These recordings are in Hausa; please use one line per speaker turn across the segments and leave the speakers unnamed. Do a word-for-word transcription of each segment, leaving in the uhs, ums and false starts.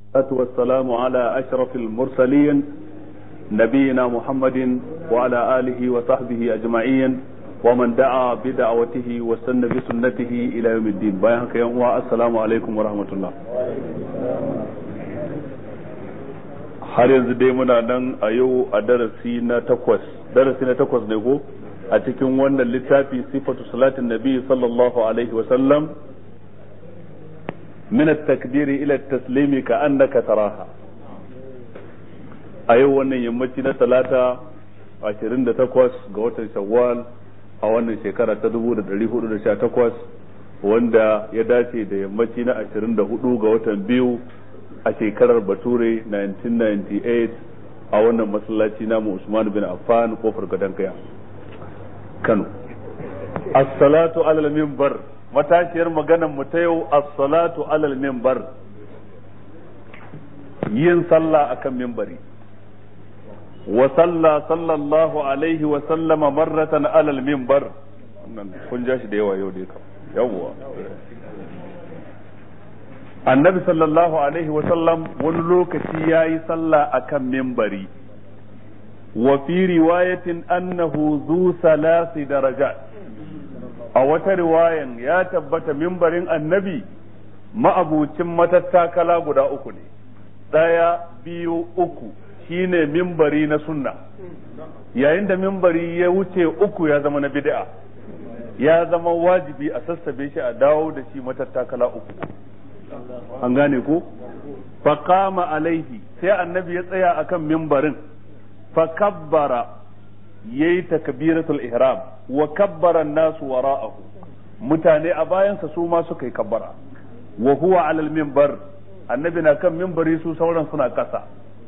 والصلاة والسلام على أشرف المرسلين نبينا محمد وعلى آله وصحبه أجمعين ومن دعا بدعوته واستنى بسنته إلى يوم الدين. بايعك يا السلام عليكم ورحمة الله. har yanzu dai muna nan a yau a darasi na takwas darasi na takwas ne ko a cikin wannan littafi sifatu salatin nabi sallallahu alaihi wa sallam min at-takbiri ila at-taslimi ka annaka taraha. a yau wannan yammaci na talata ashirin da takwas ga watan shawwal a wannan shekara ta dubu da dari hudu da sha takwas wanda ya dace da yammaci na ashirin da hudu ga watan biyu a shekarar bature nineteen ninety-eight a wannan masallaci namu Usman bin Affan kofar gadon kaya Kano. As-salatu alal minbar, matashiyar maganar mu ta yau as-salatu alal minbar, yin sallah akan minbari. Wa salla sallallahu alaihi wa sallama marratan alal minbar. Kun ja shi da yawa yau dai kam. Yawwa. Annabi sallallahu alaihi wa sallam wani lokaci yayi sallah akan minbari. Wa fi riwayatin annahu zu salasi darajat. A wata riwayan ya tabbata minbarin annabi ma'abucin matattakala guda uku ne. Ɗaya, biyu, uku shine minbari na sunna. Yayin da minbari ya wuce uku ya zama na bid'a. Ya zama wajibi a sassabe shi a dawo da shi matattakala uku. An gane ko? Faqama alaihi sai annabi ya tsaya akan minbarin fakabbara yayi takbiratul ihram wa kabbara an-nasu wara'ahu, mutane a bayansa su ma suka yi kabbara. Wa huwa ala al-minbar, annabi na kan minbari su sauran suna kasa.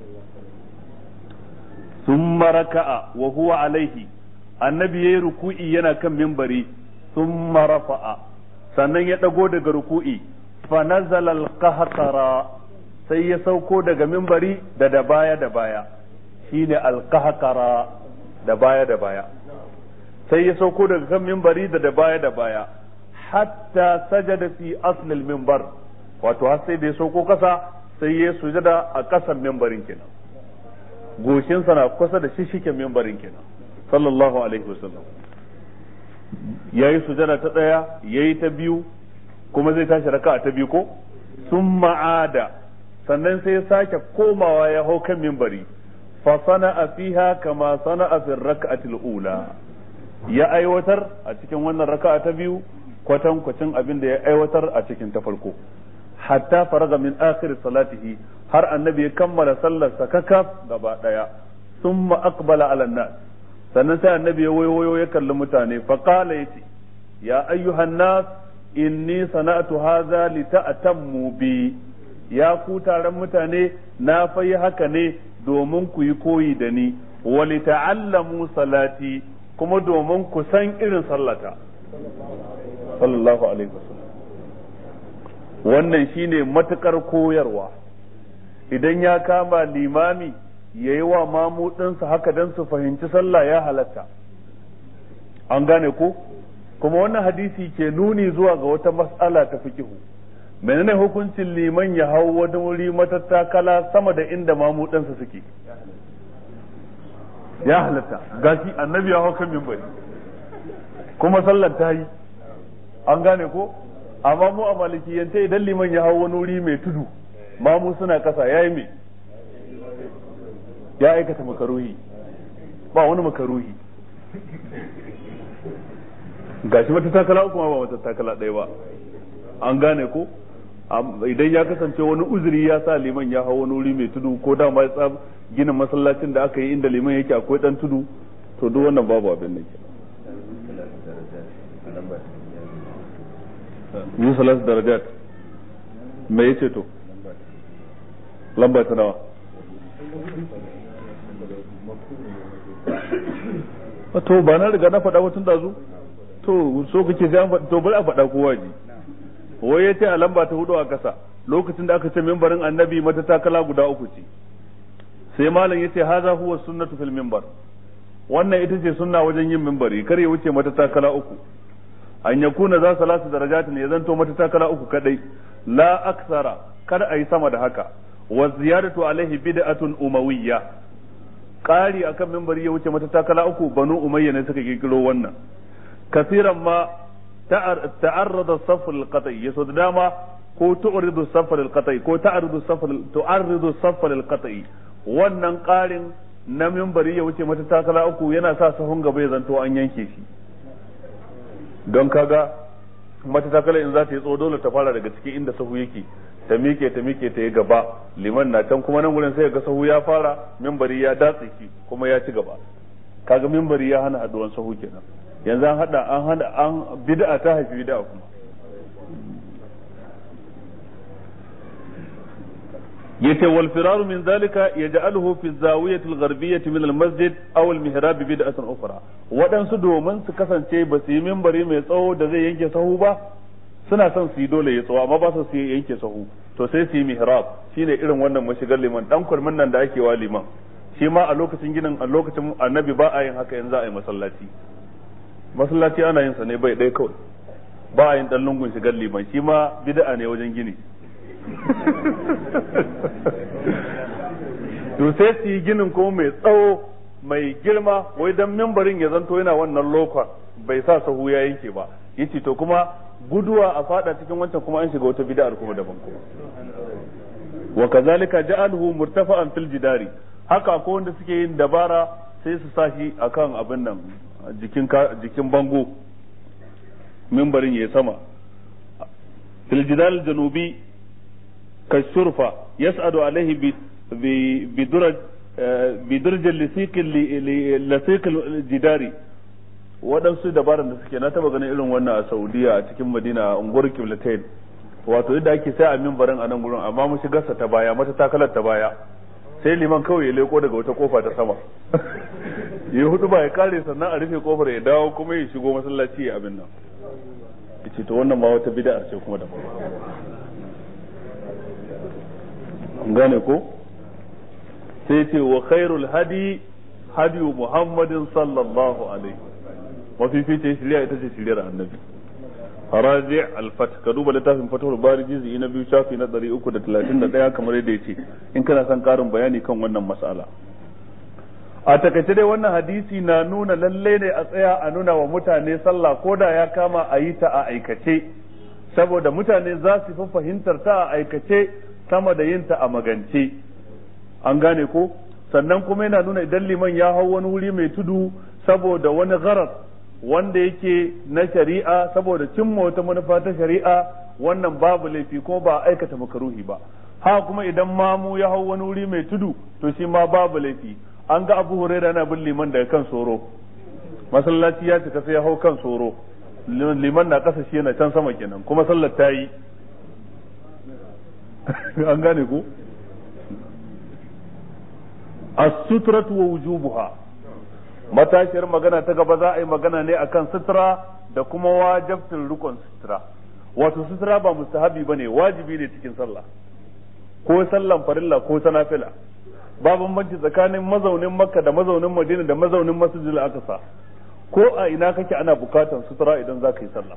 Thumma raka'a wa huwa alaihi, annabi yayi ruku'i yana kan minbari. Thumma rafa'a, sannan ya dago daga ruku'i. فنزل القهقرة sai ya sauko daga mimbari da da baya da baya shine alqahqara da baya da baya sai ya sauko daga kan mimbari da da baya da baya hatta sajada fi asl al minbar, wato har sai da ya sauko kasa sai ya sujada a kasan mimbarin kenan, goshin sa na kusa da shishiken mimbarin kenan sallallahu alaihi wasallam. yayi sujada ta daya yayi ta biyu kuma zai tashi raka'a ta biyu ko sun ma'ada sannan sai ya sake komawa ya hau kan mimbari fa sana'a fiha kama sana'a fi raka'atil ula, ya aiwatar a cikin wannan raka'a ta biyu kwatan kwacin abin da ya aiwatar a cikin ta farko, hatta faraga min akhir salatihi, har annabi ya kammala sallar sa kakaf gaba daya. Summa aqbala ala nas, sannan sai annabi ya wayo ya kalli mutane fa qala yati ya ayyuhan nas inni sana'tu hadha lita'tammu bi, ya ku taron mutane na fayi haka ne domin ku yi koyi da ni, wa lita'allamu salati, kuma domin ku san irin sallata sallallahu alaihi wasallam. wannan shine matukar koyarwa. Idan ya kama limami yayi wa mamu ɗinsa haka dan su fahimci sallah ya halatta. An gane ko? Kuma wannan hadisi ke nuni zuwa ga wata mas'ala ta fikihu. Menene hukuncin liman ya hau wani wuri matattakala sama da inda mamudansa suke? Ya halatta. Gashi annabi ya hau kan minbari. Kuma sallar ta yi. An gane ko? Amma mu a malikiyance idan liman ya hau wani wuri mai tudu, mamu suna kasa yayi me? Ya aikata makaruhi. Ba wani makaruhi. Gashi wata takala kuma ba wata takala ɗaya ba. An gane ko? Idan ya kasance wani uzuri ya sa liman ya hau wani wuri mai tudu, ko da ma tsab ginin masallacin da aka yi inda liman yake akwai dan tudu, to duk wannan babu abin da ke. Yin salat darajat me yace to? Lamba ta nawa? To ba na riga na faɗa ba tun da zu? To so kake sai an faɗa, to bari a faɗa kowa ji. Wai yace a lamba ta hudu a kasa lokacin da aka ce mimbarin annabi mata takala guda uku ce, sai malam yace haza huwa sunnatu fil minbar, wannan ita ce sunna wajen yin mimbari, kar ya wuce mata takala uku. An yakuna za salatu darajatin, ya zanto mata takala uku kadai, la aksara, kar a yi sama da haka. wa ziyadatu alaihi bid'atun umawiyya ƙari akan minbari ya wuce mata takala uku banu umayya ne suka kirkiro wannan kasiran ma ta'arrada as-saff al-qat'i yaso da dama ko tu'ridu as-saff al-qat'i ko ta'ridu as-saff tu'arridu as-saff al-qat'i wannan ƙarin na minbari ya wuce mata takala uku yana sa sahun gaba ya zanto an yanke shi don kaga mata takala in za ta yi tso dole ta fara daga cikin inda sahu yake ta mike ta mike ta yi gaba liman na can kuma nan gurin sai ga sahu ya fara minbari ya datse shi kuma ya ci gaba kaga minbari ya hana haduwan sahu kenan yanzu an hada an hada an bid'a ta haifi bid'a kuma yace wal firaru min zalika yaj'aluhu fi zawiyati al-gharbiyyah min al-masjid aw al-mihrab bid'atan ukhra wadansu domin su kasance ba su yi minbari mai tsawo da zai yanke sahu ba suna son su yi dole ya tsawo amma ba su yi yanke sahu to sai su yi mihrab shine irin wannan mashigar liman dan kurmin nan da ake wa liman shi ma a lokacin ginin a lokacin annabi ba a yin haka yanzu a yi masallaci masallaci ana yin sa ne bai dai kawai ba a yin dan lungun shigar liman shi ma bid'a ne wajen gini to sai su yi ginin ko mai tsawo mai girma wai dan mimbarin ya zanto yana wannan lokon bai sa sahu ya yanke ba yace to kuma guduwa a fada cikin wancan kuma an shiga wata bid'ar kuma daban kuma wa kazalika ja'aluhu murtafa'an fil jidari haka ko wanda suke yin dabara sai su sashi akan abin nan jikin jikin bango mimbarin ya sama fil jidal janubi كالشرفة يسعد عليه بدرج بدرج اللصيق اللصيق الجداري waɗansu dabaran da suke na taba ganin irin wannan a Saudiya a cikin Madina a unguwar Qiblatain wato yadda ake sai a minbarin a nan gurin amma mu shigarsa ta baya mata takalar ta baya sai liman kawai ya leko daga wata kofa ta sama ya hudu ba ya kare sannan a rufe kofar ya dawo kuma ya shigo masallaci ya abin nan yace to wannan ma wata bid'a ce kuma da gane ko sai ce wa khairul hadi hadi muhammadin sallallahu alaihi mafi fice shari'a ita ce shari'ar annabi raji' al-fath ka duba littafin fathul bari juz'i na biyu shafi na ɗari uku da talatin da ɗaya kamar yadda yace in kana son karin bayani kan wannan mas'ala a takaice dai wannan hadisi na nuna lalle ne a tsaya a nuna wa mutane sallah ko da ya kama a yi ta a aikace saboda mutane za su fi fahimtar ta a aikace sama da yinta a magance an gane ko sannan kuma yana nuna idan liman ya hau wani wuri mai tudu saboda wani gharar wanda yake na shari'a saboda cimma wata manufa ta shari'a wannan babu laifi ko ba aikata makaruhi ba ha kuma idan mamu ya hau wani wuri mai tudu to shi ma babu laifi an ga Abu Hurairah yana bin liman daga kan soro masallaci ya cika sai ya hau kan soro liman na kasa shi yana can sama kenan kuma sallar ta yi an gane ku as-sutratu wa wujubuha matashiyar magana ta gaba za a yi magana ne akan sutura da kuma wajibtin rukun sutura wato sutura ba mustahabi bane wajibi ne cikin sallah ko sallan farilla ko sanafila ba bambanci tsakanin mazaunin makka da mazaunin madina da mazaunin masjidil aqsa ko a ina kake ana bukatan sutura idan za ka yi sallah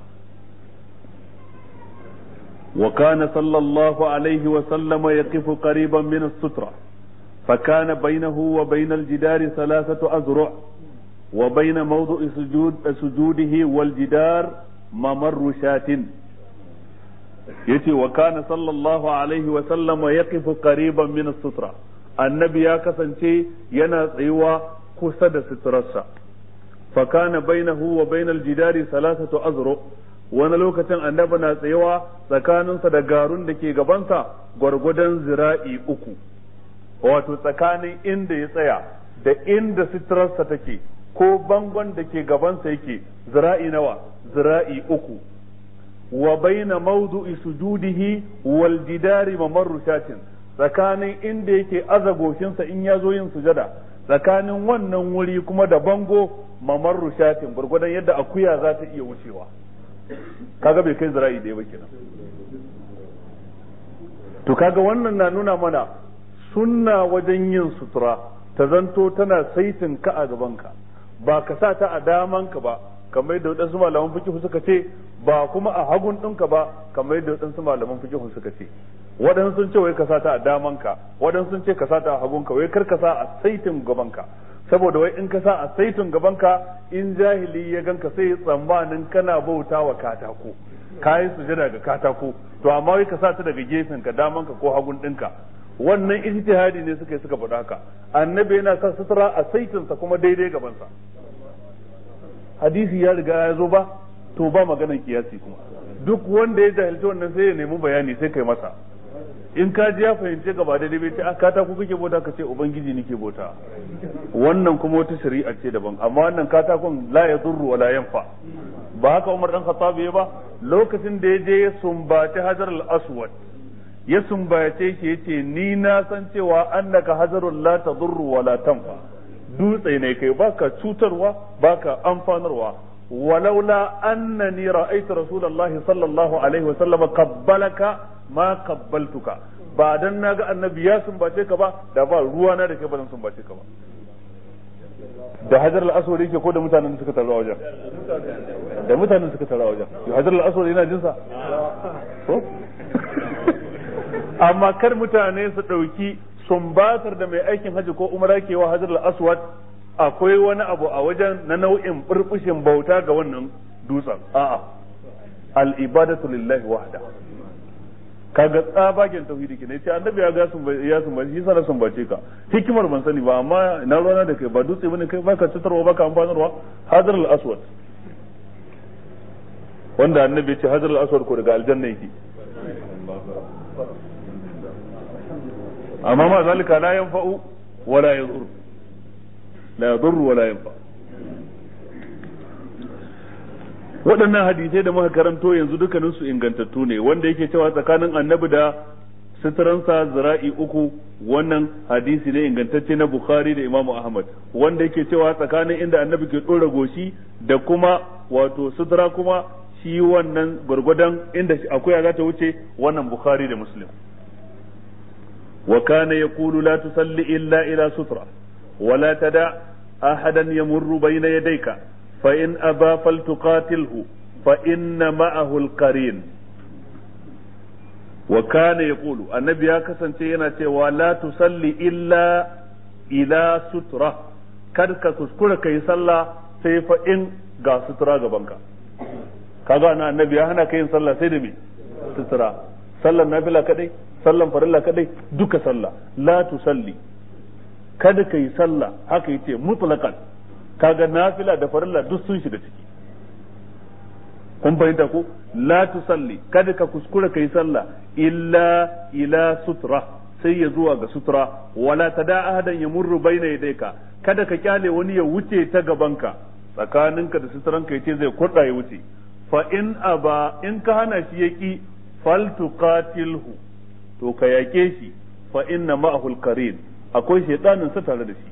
وكان صلى الله عليه وسلم يقف قريبا من السترة فكان بينه وبين الجدار ثلاثة أذرع وبين موضع سجود سجوده والجدار ممر شاة يتي وكان صلى الله عليه وسلم يقف قريبا من السترة النبي يا كسنتي ينا تسيوا kusa da suturarsa fakana bainahu wa bainal jidari salasatu azru wani lokacin annabi na tsayawa tsakaninsa da garun da ke gabansa gwargwadon zira'i uku wato tsakanin inda ya tsaya da inda suturarsa take ko bangon da ke gabansa yake zira'i nawa zira'i uku wa baina mawdu'i sujudihi wal jidari mamarru shatin tsakanin inda yake azagoshinsa in ya zo yin sujada tsakanin wannan wuri kuma da bango mamarru shatin gurgudan yadda akuya za ta iya wucewa kaga bai kai zira'i da ba kenan to kaga wannan na nuna mana sunna wajen yin sutura ta zanto tana saitin ka a gabanka ba ka sa ta a damanka ba kamar yadda wadansu malaman fiqh suka ce ba kuma a hagun ɗinka ba kamar yadda wadansu malaman fiqh suka ce waɗansu sun ce wai ka sa ta a damanka, waɗansu sun ce ka sa ta a hagunka, wai kar ka sa a saitin gabanka, saboda wai in ka sa a saitin gabanka in jahili ya ganka sai ya tsammanin kana bauta wa katako, kayi sujada ga katako, to amma wai ka sa ta daga gefen ka damanka ko hagun ɗinka. Wannan ijtihadi ne suka yi suka faɗa haka. Annabi yana sa sutura a saitinsa kuma daidai gabansa. Hadisi ya riga ya zo ba, to ba maganar kiyasi kuma. Duk wanda ya jahilci wannan sai ya nemi bayani sai kai masa. In ka ji ya fahimce gaba daidai bai ce a katako kake bauta ka ce ubangiji nake bauta. Wannan kuma wata shari'a ce daban, amma wannan katakon la yadurru wa la yanfa. Ba haka Umar dan Khattab ya ba, lokacin da ya je ya sumbaci Hajar al-Aswad, ya sumbace shi yace ni na san cewa annaka hajarul la tadurru wa la tanfa, dutse ne kai baka cutarwa baka amfanarwa. walaula annani ra'aytu rasulullahi sallallahu alaihi wa sallam qabbalaka ma qabbaltuka, ba dan naga annabi ya sumbace ka ba da ba ruwa na da kai ba zan sumbace ka ba. da hajar al-aswad yake ko da mutanen da suka taru a wajen? da mutanen da suka taru a wajen. hajar al-aswad yana jinsa ko amma kar mutane su ɗauki sumbatar da mai aikin haji ko umara ke wa hajar al-aswad akwai wani abu a wajen na nau'in burbushin bauta ga wannan dutsen. A'a, al-ibadatu lillahi wahda. Kaga tsabagen tauhidi kenan, sai annabi ya ga sun ya sumbace shi sana sumbace ka. Hikimar ban sani ba, amma na rona da kai ba dutse bane kai baka tutarwa baka amfanarwa. hajar al-aswad wanda annabi ya ce hajar al-aswad ko daga aljanna yake. amma ma zalika la yanfa'u wa la yadur la yadur wa la yanfa. waɗannan hadisai da muka karanto yanzu dukkanin su ingantattu ne, wanda yake cewa tsakanin annabi da suturansa zira'i uku, wannan hadisi ne ingantacce na Bukhari da Imam Ahmad. Wanda yake cewa tsakanin inda annabi ke dora goshi da kuma wato sutura kuma shi wannan gurgudan inda akwai za ta wuce, wannan Bukhari da Muslim. وكان يقول لا تصلي إلا إلى سترة ولا تدع أحدا يمر بين يديك فإن أبى فلتقاتله فإن معه القرين. وكان يقول النبي هكذا سنتينا ولا تصلي إلا إلى سترة كدك تذكرك يصلى سيف إن غا سترة غبنك. kaga ana annabi ya hana ka yin sallah sai da me sutura. sallan nafila kadai, sallan farilla kadai, duka sallah. la tusalli, kada kai sallah, haka yace mutlaqan. kaga nafila da farilla duk sun shiga ciki. kun fahimta ko? la tusalli, kada ka kuskura kai sallah illa ila sutra, sai ya zuwa ga sutura. wala tada ahadan yamurru baina yadayka, kada ka kyale wani ya wuce ta gabanka, tsakaninka da suturanka yace zai kurda ya wuce. fa in aba, in ka hana shi yaki, faltuqatilhu, to ka yake shi. fa inna ma'ahu al-qarin, akwai shaytanin sa tare da shi.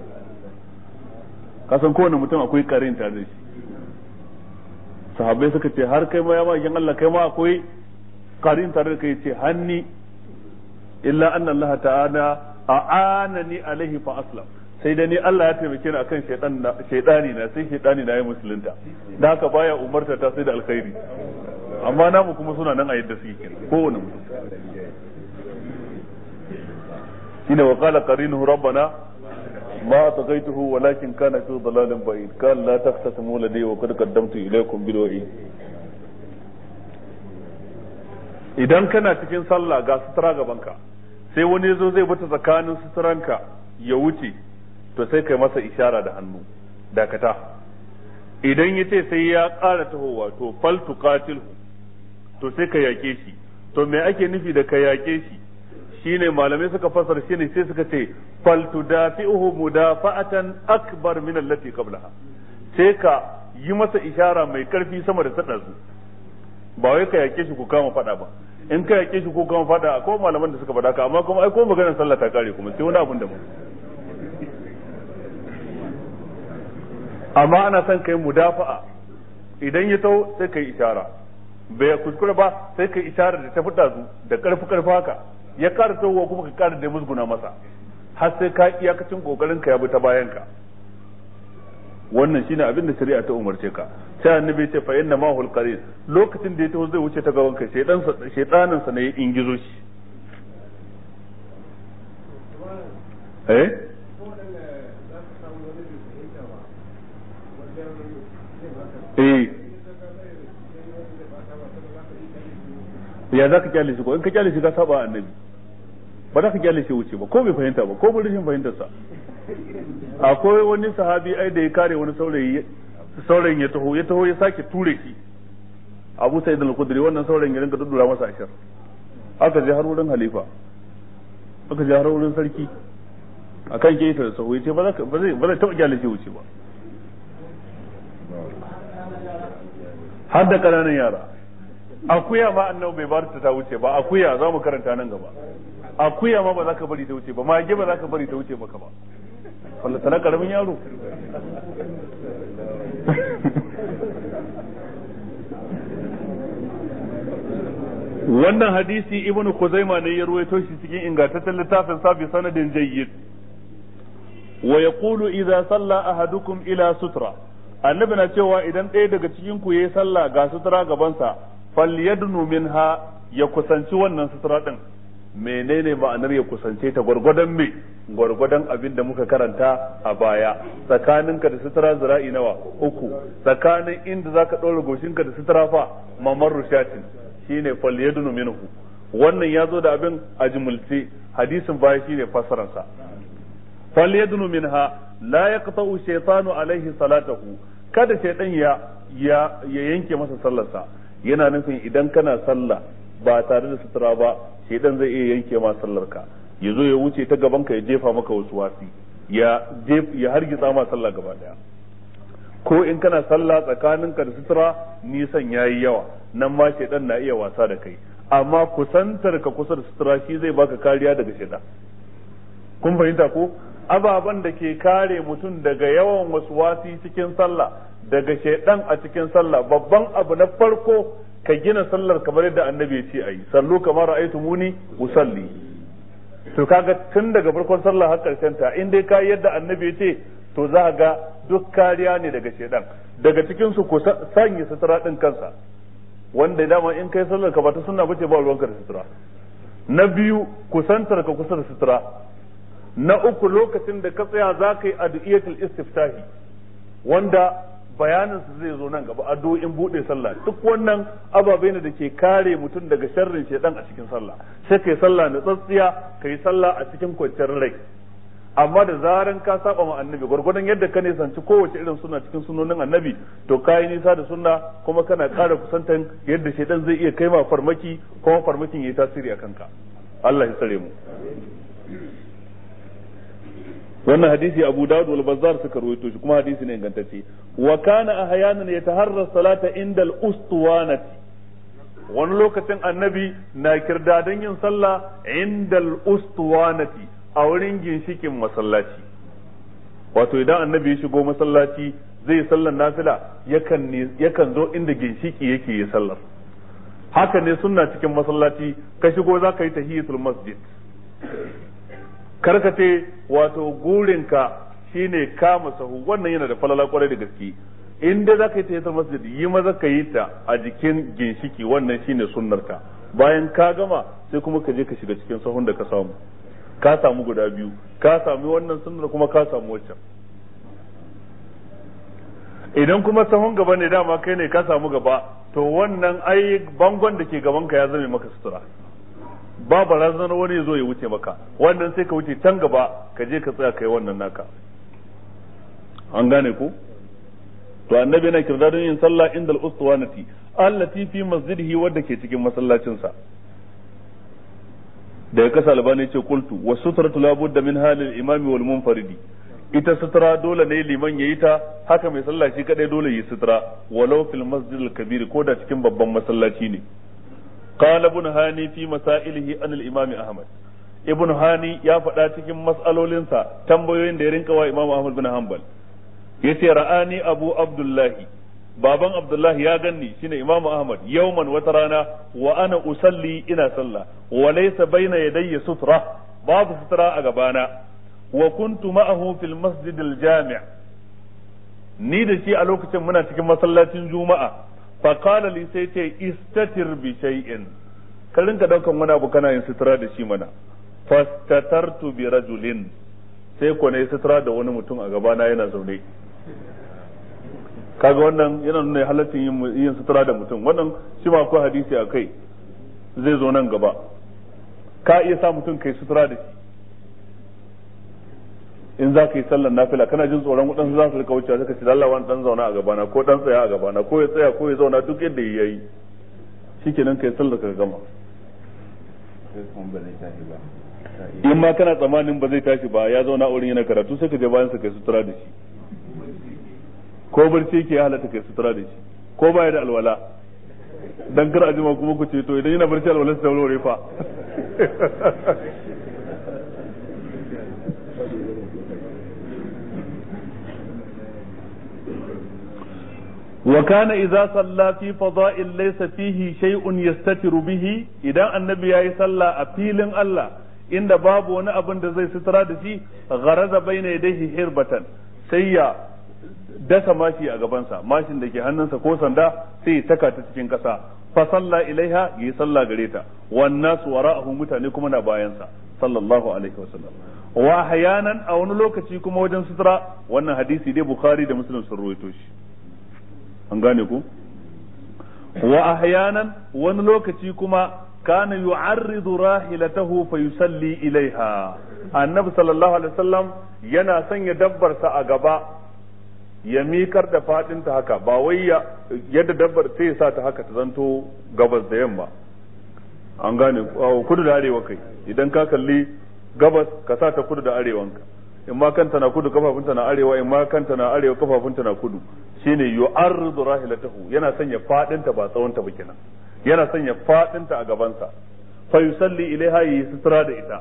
kasan kowane mutum akwai qarin tare da shi. sahabbai suka ce har kai ma ya makin Allah kai ma akwai qarin tare da kai? ce hanni illa anna Allah ta'ala a'anani alaihi fa aslam, sai da ni Allah ya taimake ni akan shaytan shaytani na, sai shaytani na ya musulunta, da haka baya umarta ta sai da alkhairi. amma namu kuma suna nan a yadda suke kenan kowane mutum. shine wa qala qarinuhu rabbana ma taqaituhu walakin kana fi dhalalin ba'id qala la taqtasimu ladayya wa qad qaddamtu ilaykum bil wa'i. idan kana cikin sallah ga sutura gabanka, sai wani yazo zai bata tsakanin suturanka ya wuce, to sai kai masa ishara da hannu, dakata. idan yace sai ya ƙara tahowa, to fal tuqatilhu, to sai ka yake shi. to me ake nufi da ka yake shi? shine malamai suka fasara shine sai suka ce fal tudafi'uhu mudafa'atan akbar min allati qablaha, sai ka yi masa ishara mai karfi sama da sada su, ba wai ka yake shi ko kama fada ba. in ka yake shi ko kama fada, akwai malaman da suka faɗa ka, amma kuma ai ko maganar sallah ta kare kuma sai wani abun da mu. amma ana son kai mudafa'a, idan ya tau sai kai ishara, bai kuskure ba sai kai ishara da ta fita su da karfi karfi haka, ya ƙara tawowa kuma ka ƙara da musguna masa, har sai ka iyakacin kokarin ka ya bi ta bayan ka. wannan shine abin da shari'a ta umarce ka. sai annabi ya ce fa inna ma hul qarin, lokacin da ya taho zai wuce ta gaban ka, shaydan shaydanin sa ne ya ingizo shi. eh eh ya za ka kyale shi ko in ka kyale shi ka saba annabi ba za ka kyale shi wuce ba ko bai fahimta ba ko rashin fahimtarsa. Akwai wani sahabi ai da ya kare wani saurayi saurayin ya taho ya taho ya sake ture shi Abu Sa'id al-Khudri wannan saurayin ya rinka duddura masa ashar aka je har wurin halifa aka je har wurin sarki akan ke ta sahu yace ba za ba zai ba zai taba kyale shi wuce ba har da kananan yara akuya ma annabi bai bar ta wuce ba akuya za mu karanta nan gaba akuya ma ba za ka bari ta wuce ba mage ba za ka bari ta wuce maka ba wallahi tana karamin yaro wannan hadisi ibnu Khuzaima ne ya ruwaito shi cikin ingantaccen littafin sa bi sanadin jayyid wa yaqulu idza salla ahadukum ila sutra annabi na cewa idan ɗaya daga cikin ku yayi sallah ga sutura gaban sa falyadnu minha ya kusanci wannan sutura din menene ma'anar ya kusance ta gwargwadon me gwargwadon abin da muka karanta a baya tsakaninka da sutura zira'i nawa uku tsakanin inda zaka ɗora goshinka da sutura fa mamar rushatin shine falyadnu minhu wannan yazo da abin a jumulce hadisin baya shine fassarar sa falyadnu minha la yaqta'u shaytanu alaihi salatahu kada shaytan ya ya yanke masa sallarsa yana nufin idan kana sallah ba tare da sutura ba shaytan zai iya yanke ma sallarka yazo ya wuce ta gaban ka ya jefa maka wasu wasi ya ya hargitsa ma sallah gaba daya ko in kana sallah tsakaninka da sutura nisan yayi yawa nan ma shaytan na iya wasa da kai amma kusantar ka kusa da sutura shi zai baka kariya daga shaytan kun fahimta ko ababan da ke kare mutum daga yawan waswasi cikin sallah daga shaytan a cikin sallah babban abu na farko ka gina sallar kamar yadda annabi ya ce ayi sallu kamar ra'aytumuni usalli to kaga tun daga farkon sallah har karshen ta in dai ka yadda annabi ya ce to za ga duk kariya ne daga shaytan daga cikin su ku sanya sutura din kansa wanda dama in kai sallar ka ba ta sunna bace ba ruwanka da sutura na biyu kusantar ka kusa da sutura na uku lokacin da ka tsaya za ka yi addu'iyatul istiftahi wanda bayanin su zai zo nan gaba addu'o'in bude sallah duk wannan ababai ne da ke kare mutum daga sharrin shedan a cikin sallah sai kai sallah na tsatsiya kai sallah a cikin kwanciyar rai amma da zaran ka saba ma annabi gurgurdan yadda ka nisanci kowace irin suna cikin sunonin annabi to kai nisa da sunna kuma kana kara kusantan yadda shedan zai iya kai ma farmaki kuma farmakin yayi tasiri akan ka Allah ya tsare mu wannan hadisi Abu Dawud wal Bazzar suka rawaito shi kuma hadisi ne ingantacce wa kana ahyanan yataharra salata inda al-ustuwanati wani lokacin annabi na kirdadan yin sallah inda al-ustuwanati a wurin ginshikin masallaci wato idan annabi ya shigo masallaci zai sallar nafila yakan yakan zo inda ginshiki yake yi sallar haka ne sunna cikin masallaci ka shigo zaka yi tahiyatul masjid karkace wato gurinka shine kama sahu wannan yana da falala kwarai da gaske in dai zaka yi tahiyatul masjid yi maza ka yi ta a jikin ginshiki wannan shine sunnarka bayan ka gama sai kuma ka je ka shiga cikin sahun da ka samu ka samu guda biyu ka sami wannan sunnar kuma ka samu waccan idan kuma sahun gaba ne dama kai ne ka samu gaba to wannan ai bangon da ke gaban ka ya zame maka sutura ba barazanar wani ya zo ya wuce maka wannan sai ka wuce can gaba ka je ka tsaya kai wannan naka an gane ku to annabi yana kirda don yin sallah inda al-ustuwanati allati fi masjidihi wadda ke cikin masallacin sa da ya kasa albani ce qultu wa sutratu la budda min halil imami wal munfaridi ita sutura dole ne liman yayi ta haka mai sallah shi kadai dole yi sutura walau fil masjid al-kabir ko da cikin babban masallaci ne قال ابن هاني في مسائله عن الامام احمد ابن هاني ya faɗa cikin mas'alolinsa tambayoyin da ya rinka wa imam ahmad bin hanbal yace ra'ani abu abdullahi baban abdullahi ya ganni shine imam ahmad yawman wata rana wa ana usalli ina sallah wa laysa baina yadayya sutra babu sutra a gabana wa kuntu ma'ahu fil masjid al jami' ni da shi a lokacin muna cikin masallacin juma'a faƙala li sai ce istatir bi shay'in ka rinka daukan wani abu kana yin sutura da shi mana fastatartu bi rajulin sai ko ne sutura da wani mutum a gabana yana zaune kaga wannan yana nuna halaccin yin yin sutura da mutum wannan shi ma akwai hadisi a kai zai zo nan gaba ka iya sa mutum kai sutura da shi in za ka yi sallar nafila kana jin tsoron waɗansu za su rika wucewa suka ce da Allah wani dan zauna a gabana ko dan tsaya a gabana ko ya tsaya ko ya zauna duk yadda ya yi shikenan kai sallar ka gama in ma kana tsammanin ba zai tashi ba ya zauna a wurin yana karatu sai ka je bayan sa kai sutura da shi ko barci yake halatta kai sutura da shi ko baya da alwala dan kar a jima kuma ku ce to idan yana barci alwala sai walware fa wa kana idza salla fi fada'il laysa fihi shay'un yastatiru bihi idan annabi yayi sallah a filin Allah inda babu wani abin da zai sutura da shi gharaza baina yadayhi hirbatan sai ya dasa mashi a gabansa mashin da ke hannunsa ko sanda sai ya taka ta cikin kasa fa salla ilaiha yi salla gare ta wan nas wara'ahu mutane kuma na bayansa sallallahu alaihi wasallam wa ahyanan a wani lokaci kuma wajen sutura wannan hadisi dai bukhari da muslim sun rawaito shi an gane ku wa ahyanan wani lokaci kuma kana yu'arridu rahilatahu fa yusalli ilaiha annabi sallallahu alaihi wasallam yana sanya dabbarsa a gaba ya mikar da fadinta haka ba wai yadda dabbar sai ya sa ta haka ta zanto gabas da yamma an gane kudu da arewa kai idan ka kalli gabas ka sa ta kudu da arewanka in ma kanta na kudu kafafunta na arewa in ma kanta na arewa kafafunta na kudu shine yu'arridu rahilatahu yana sanya fadinta ba tsawonta ba kenan yana sanya fadinta a gabansa fa yusalli ilaiha yi sutura da ita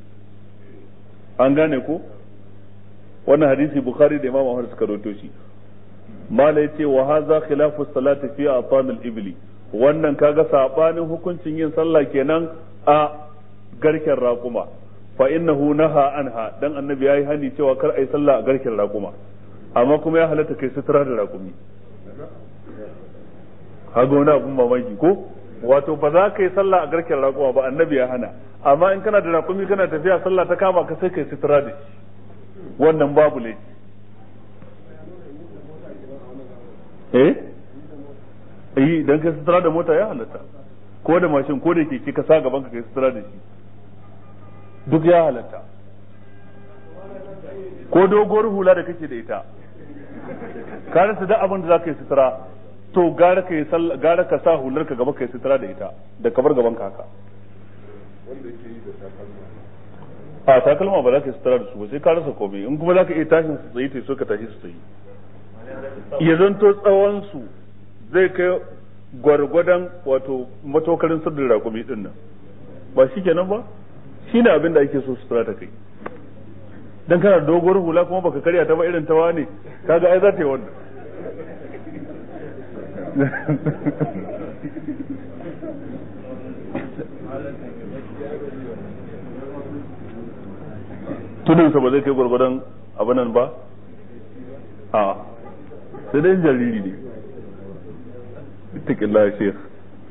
an gane ko wannan hadisi bukhari da imam ahmad suka rawaito shi mala yace wa hadha khilafu salati fi atan al-ibli wannan kaga sabanin hukuncin yin sallah kenan a garken raquma fa innahu naha anha dan annabi yayi hani cewa kar ai sallah a garken raquma amma kuma ya halatta kai sutura da raqumi kaga wani abun mamaki ko wato ba za ka yi sallah a garken raquma ba annabi ya hana amma in kana da raqumi kana tafiya sallah ta kama ka sai kai sutura da shi wannan babu ne eh eh dan kai sutura da mota ya halatta ko da mashin ko da keke ka sa gaban ka kai sutura da shi duk ya halatta ko doguwar hula da kake da ita ka rasa da abin da za ka yi sutura to gara ka yi gara ka sa hular ka gaba ka yi sutura da ita da kabar gaban ka haka wanda yake yi da takalma a takalma ba za ka yi sutura da su ba sai ka rasa komai in kuma za ka iya tashin su tsaye to so ka tashi su tsaye ya zanto tsawon su zai kai gwargwadon wato matokarin sirrin rakumi din nan ba shi kenan ba shi ne abin da ake so sutura ta kai dan kana doguwar hula kuma baka karya ta ba irin tawa ne kaga ai za ta yi wannan tudunsa ba zai kai gwargwadon abin nan ba a sai dai jariri ne ittaqillah ya sheikh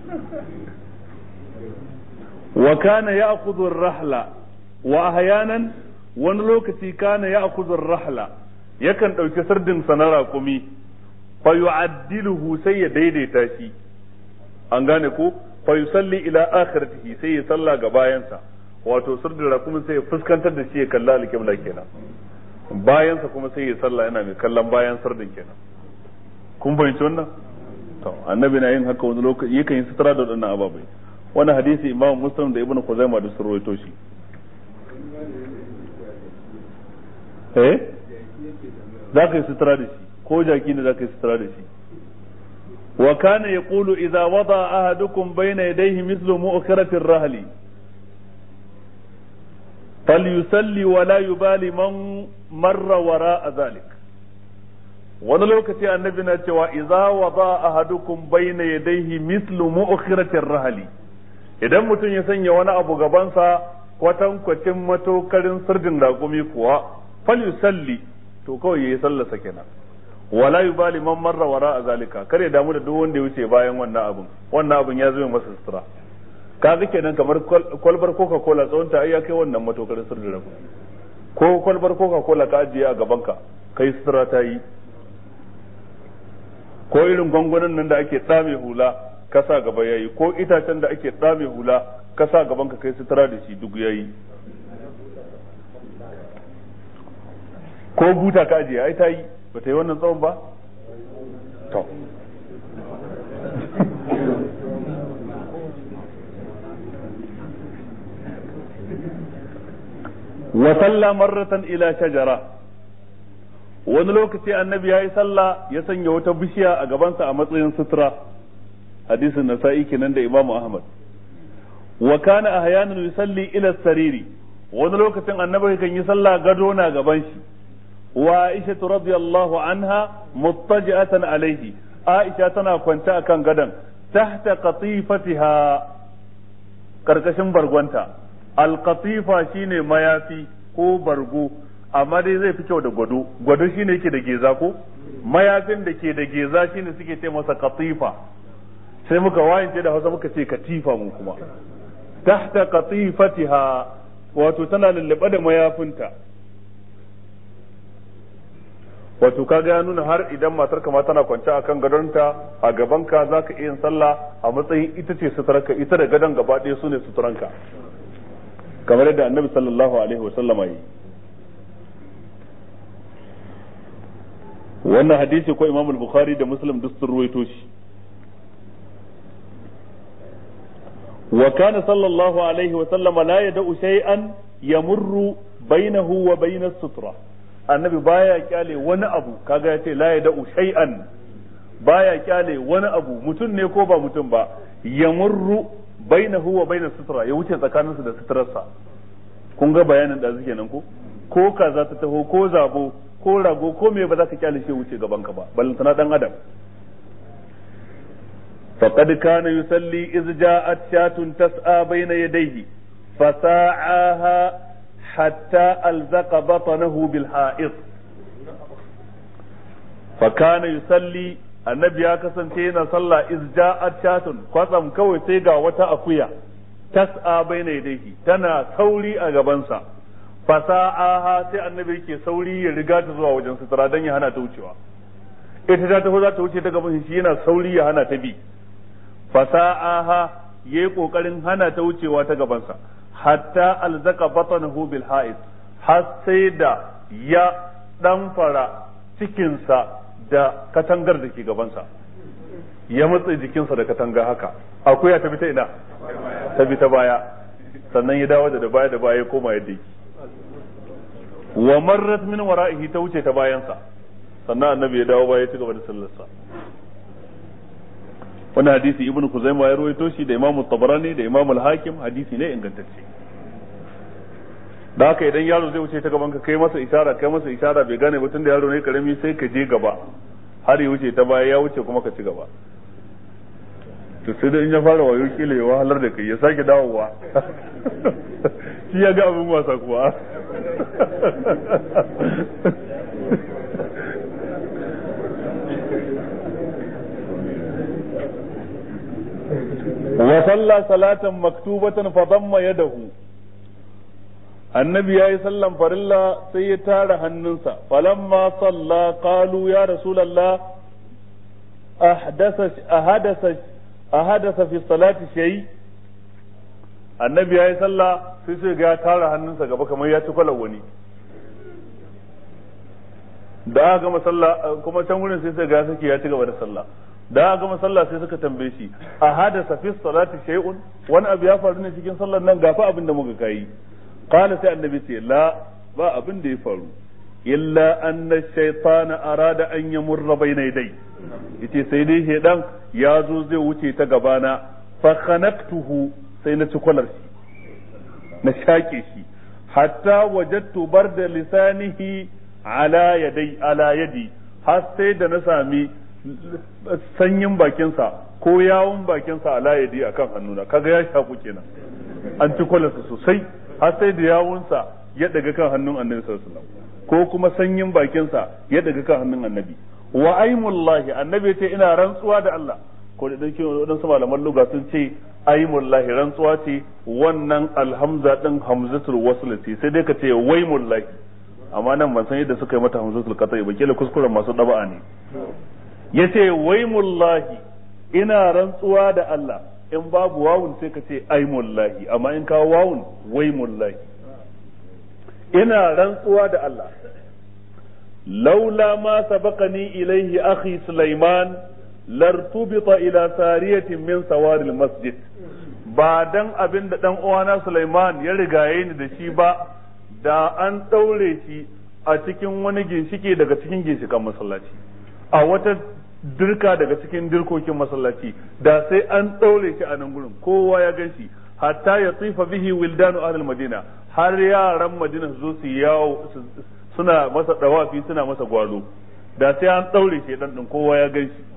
wa kana ya'khudhu ar-rahla wa ahyanan wani lokaci kana ya'khudhu ar-rahla yakan dauki sardin sanara kumi fa yu'addiluhu sai ya daidaita shi an gane ko fa yusalli ila akhiratihi sai ya salla ga bayansa wato sardin rakumin sai ya fuskantar da shi ya kalla al-qibla kenan bayansa kuma sai ya salla yana mai kallon bayan sardin kenan kun fahimci wannan to annabi na yin haka wani lokaci yakan yi sutura da wadannan ababai wannan hadisi imam muslim da ibnu khuzaimah da sun rawaito shi eh za ka yi sutura da shi ko jaki ne za ka yi sutura da shi wa kana yaqulu idza wada ahadukum bayna yadayhi mithlu mu'khirati ar-rahli falyusalli wa la yubali man marra wara'a dhalik wani lokaci annabi na cewa idza wada ahadukum bayna yadayhi mithlu mu'khirati ar-rahli idan mutum ya sanya wani abu gabansa kwatankwacin matokarin sirdin raƙumi kuwa falyusalli to kawai yayi sallarsa kenan wala yubali man marra wara zalika kare damu da duk wanda ya wuce bayan wannan abun wannan abun ya zo masa sutura kaga kenan kamar kwalbar coca cola tsawon ta ai ya kai wannan matokarin sirdin raƙumi ko kwalbar coca cola ka ajiye a gaban ka kai sutura ta yi, ko irin gwangwanin nan da ake tsame hula kasa gaba yayi, ko itacen da ake tsame hula kasa gaban ka kai sutura da shi duk yayi, ko buta ka ajiye ai ta yi, ba ta yi wannan tsawon ba to wa salla marratan ila shajara, wani lokaci annabi ya yi sallah ya sanya wata bishiya a gabansa a matsayin sutura, hadisin nasa'i kenan da imamu ahmad. wa kana ahyanan yusalli ila sariri, wani lokacin annabi kan yi sallah gado na gaban shi, wa aisha radiyallahu anha muttaji'atan alaihi, aisha tana kwance akan gadon tahta qatifatiha, karkashin bargonta. Al-qatifa shine mayafi ko bargo, amma dai zai fi kyau da gwado, gwado shine yake da geza ko, mayafin da ke da geza shine suke ce masa qatifa, sai muka wayance da Hausa muka ce katifa mu kuma. tahta qatifatiha, wato tana lullube da mayafinta. wato kaga ya nuna har idan matar ka ma tana kwance akan gadonta a gaban ka zaka iya yin sallah a matsayin ita ce suturanka, ita da gadon gaba ɗaya sune suturanka, kamar yadda annabi sallallahu alaihi wa sallama yi. wannan hadisi ko Imam al-Bukhari da Muslim duk sun ruwaito shi. wa kana sallallahu alaihi wa sallama la yad'u shay'an yamurru bainahu wa bain as-sutra, annabi baya kyale wani abu, kaga yace la yad'u shay'an, baya kyale wani abu, mutum ne ko ba mutum ba, yamurru bainahu wa bain as-sutra, ya wuce tsakaninsu da sutrarsa. kun ga bayanin da zuke nan ko ko kaza ta taho ko zabo ko rago ko me ba za ka kyale shi wuce gaban ka ba, ballantana dan adam. faqad kana yusalli iz ja'at shatun tas'a bayna yadayhi fasa'aha hatta alzaqa batnahu bil ha'id. fa kana yusalli, annabi ya kasance yana sallah iz ja'at shatun, kwatsam kawai sai ga wata akuya tas'a bayna yadayhi, tana sauri a gabansa, fasa'aha sai annabi yake sauri ya riga ta zuwa wajen sutura dan ya hana ta wucewa. ita ta taho za ta wuce ta gaban shi, yana sauri ya hana ta bi, fasa'aha yayi kokarin hana ta wucewa ta gabansa, hatta alzaka batnahu bil ha'id, har sai da ya dan fara cikinsa da katangar da ke gabansa, ya matsa jikinsa da katanga haka. akuya ta bi ta ina, ta bi ta baya, sannan ya dawo da baya da baya ya koma yadda yake. wa marrat min wara'ihi, ta wuce ta bayansa, sannan annabi ya dawo baya ya ci gaba da sallarsa. wannan hadisi ibnu kuzaima ya rawaito shi da imamu tabarani da imamu al-hakim, hadisi ne ingantacce. da haka idan yaro zai wuce ta gaban ka, kai masa isharar kai masa isharar bai gane ba, tun da yaro ne karami, sai ka je gaba har ya wuce ta baya, ya wuce kuma ka ci gaba. to sai da in ya fara wayo kila ya wahalar da kai, ya sake dawowa shi ya ga abin wasa kuwa. wa salla salatan maktubatan fa damma yadahu, annabi yayi sallan farilla sai ya tara hannunsa. falamma salla qalu ya rasulullah ahdatha ahdatha ahdatha fi salati shay, annabi yayi salla sai sai ga ya tara hannunsa gaba kamar ya ci kwalan wani. da aka gama sallah kuma can gurin sai sai ga sake ya ci gaba da sallah. da aka gama sallah sai suka tambaye shi a hadasa fi salati shay'un, wani abu ya faru ne cikin sallar nan, gafa abin da muka kai. qala sai annabi ce la, ba abin da ya faru, illa anna shaytana arada an yamurra bayna yaday, yace sai dai shedan ya zo zai wuce ta gabana, fa khanaqtuhu, sai na ci kwalar shi na shake shi, hatta wajadtu barda lisanihi ala yadai ala yadi, har sai da na sami sanyin bakinsa ko yawun bakinsa ala yadi akan hannuna. kaga ya shaku kenan, an ci kwalarsa sosai, har sai da yawunsa ya daga kan hannun annabi sallallahu alaihi wasallam, ko kuma sanyin bakinsa ya daga kan hannun annabi. wa aimullahi, annabi ya ce ina rantsuwa da Allah, ko da dake wadansu malaman lugha sun ce aimullahi rantsuwa ce wannan alhamza din hamzatul wasl ce sai dai ka ce waimullahi amma nan ban san yadda suka yi mata hamzatul qat'i ba kila kuskuren masu daba'a ne yace waimullahi ina rantsuwa da Allah in babu wawun sai ka ce aimullahi amma in kawo wawun waimullahi ina rantsuwa da Allah laula ma sabaqani ilaihi akhi Sulaiman lartubita ila sariyatin min sawaril masjid ba dan abin da dan uwana Sulaiman ya rigaye ni da shi ba da an daure shi a cikin wani ginshike daga cikin ginshikan masallaci a wata dirka daga cikin dirkokin masallaci da sai an daure shi a nan gurin kowa ya gan shi hatta ya tsifa bihi wildanu ahlul madina har yaran madina su zo su yawo suna masa dawafi suna masa gwalo da sai an daure shi dan din kowa ya gan shi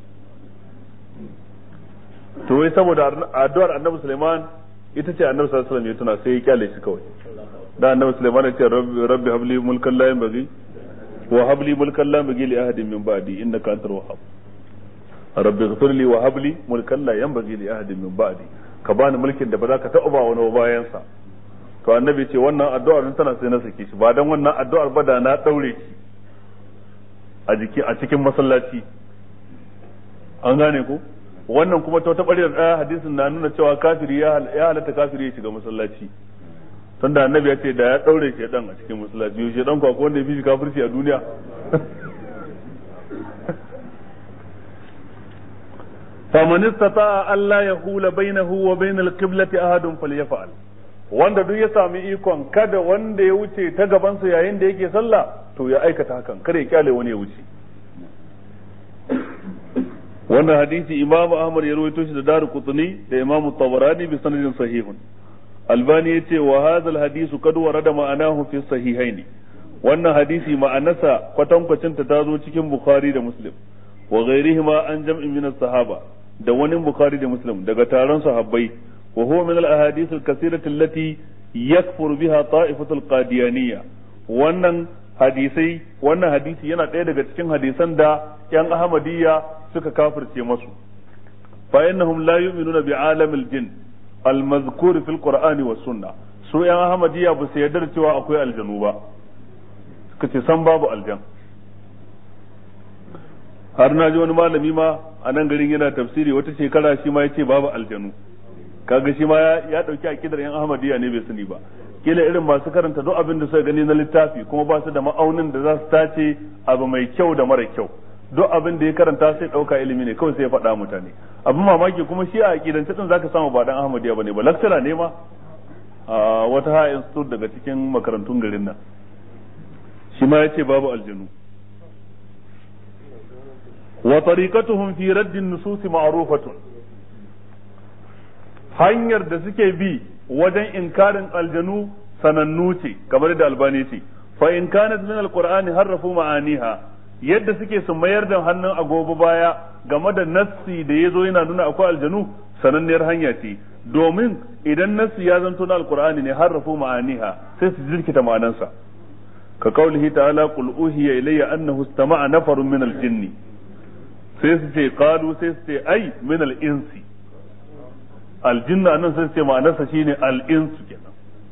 to wai saboda addu'ar annabi Sulaiman ita ce annabi sallallahu alaihi wasallam ya tuna sai ya kyale shi kawai da annabi Sulaiman ya ce rabbi rabbi habli mulkan la yanbaghi wa habli mulkan la yanbaghi li ahadin min ba'di innaka antal wahhab rabbi ighfir li wa habli mulkan la yanbaghi li ahadin min ba'di ka bani mulkin da ba za ka taɓa ba wani bayan sa to annabi ce wannan addu'ar tana sai na sake shi ba dan wannan addu'ar ba da na daure shi a jiki a cikin masallaci an gane ko wannan kuma ta tabariyar ɗaya hadisin na nuna cewa kafiri ya halatta kafiri ya shiga masallaci tunda annabi ya ce da ya daure shedan a cikin masallaci yau shedan ko wanda ya fi kafirci a duniya faman istata'a alla yahula bainahu wa bainal qiblati ahadun falyaf'al wanda duk ya sami ikon kada wanda ya wuce ta gaban sa yayin da yake sallah to ya aikata hakan kada ya kyale wani ya wuce wannan hadisi Imam Ahmad ya rawaito shi da Darqutni da Imam Tabarani bi sanadin sahihun Albani yace wa hadha alhadisu qad warada ma'anahu fi sahihaini wannan hadisi ma'anarsa kwatankwacin ta tazo cikin Bukhari da Muslim wa ghairihima an jam'in min as-sahaba da wani Bukhari da Muslim daga taron sahabbai wa huwa min al-ahadith al-kathirati allati yakfur biha ta'ifatu al-qadiyaniyya wannan hadisai wannan hadisi yana ɗaya daga cikin hadisan da yan Ahmadiyya suka kafirce masu fa innahum la yu'minuna bi alamil jin al-mazkur fil qur'ani was sunnah su yan Ahmadiyya ba su yarda cewa akwai aljanu ba suka ce san babu aljan har na ji wani malami ma a nan garin yana tafsiri wata shekara shi ma yace babu aljanu kaga shi ma ya dauki akidar yan Ahmadiyya ne bai sani ba kila irin masu karanta duk abin da suka gani na littafi kuma ba su da ma'aunin da za su tace abu mai kyau da mara kyau duk abin da ya karanta sai dauka ilimi ne kawai sai ya faɗa mutane abin mamaki kuma shi a akidance din zaka samu ba dan Ahmadiyya bane ba lecturer ne ma a wata high institute daga cikin makarantun garin nan shi ma yace babu aljanu wa tariqatuhum fi radd an-nusus ma'rufatun hanyar da suke bi wajen inkarin aljanu sanannu ce kamar da Albani ce fa in kanat min al-qur'ani harrafu ma'aniha yadda suke su mayar da hannun agogo baya game da nassi da yazo yana nuna akwai aljanu sananniyar hanya ce domin idan nassi ya zanto na alqur'ani ne harrafu ma'aniha sai su jirkita ma'anansa ka kaulihi ta'ala qul uhiya ilayya annahu istama'a nafarun min al-jinni sai su ce qalu sai su ce ai min al-insi aljinna nan sai su ce ma'anarsa shine al-insu kenan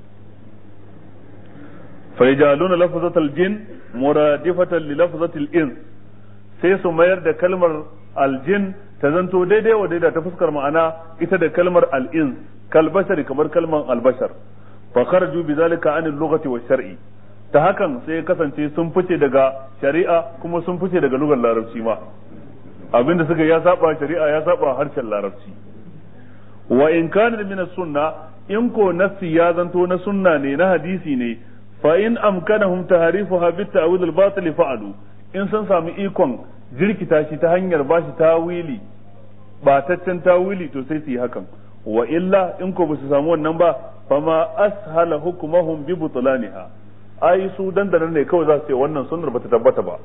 fa yajaluna lafzat al-jin muradifatan li lafzat al-ins sai su mayar da kalmar aljin ta zanto daidai wa daidai ta fuskar ma'ana ita da kalmar al-ins kal bashari kamar kalmar al-bashar fa kharaju bidhalika an al-lughati wa shar'i ta hakan sai kasance sun fice daga shari'a kuma sun fice daga lugar larabci ma abinda suka ya saba shari'a ya saba harshen larabci wa in kana min as-sunna in ko nafsi ya zanto na sunna ne na hadisi ne fa in amkanahum tahrifuha bit ta'wil al-batil fa'alu in sun sami ikon jirkita shi ta hanyar bashi tawili bataccen tawili to sai su yi hakan wa illa in ko ba su samu wannan ba fama ashala hukmuhum bi butlaniha ai su dandanan ne kawai za su ce wannan sunnar bata tabbata ba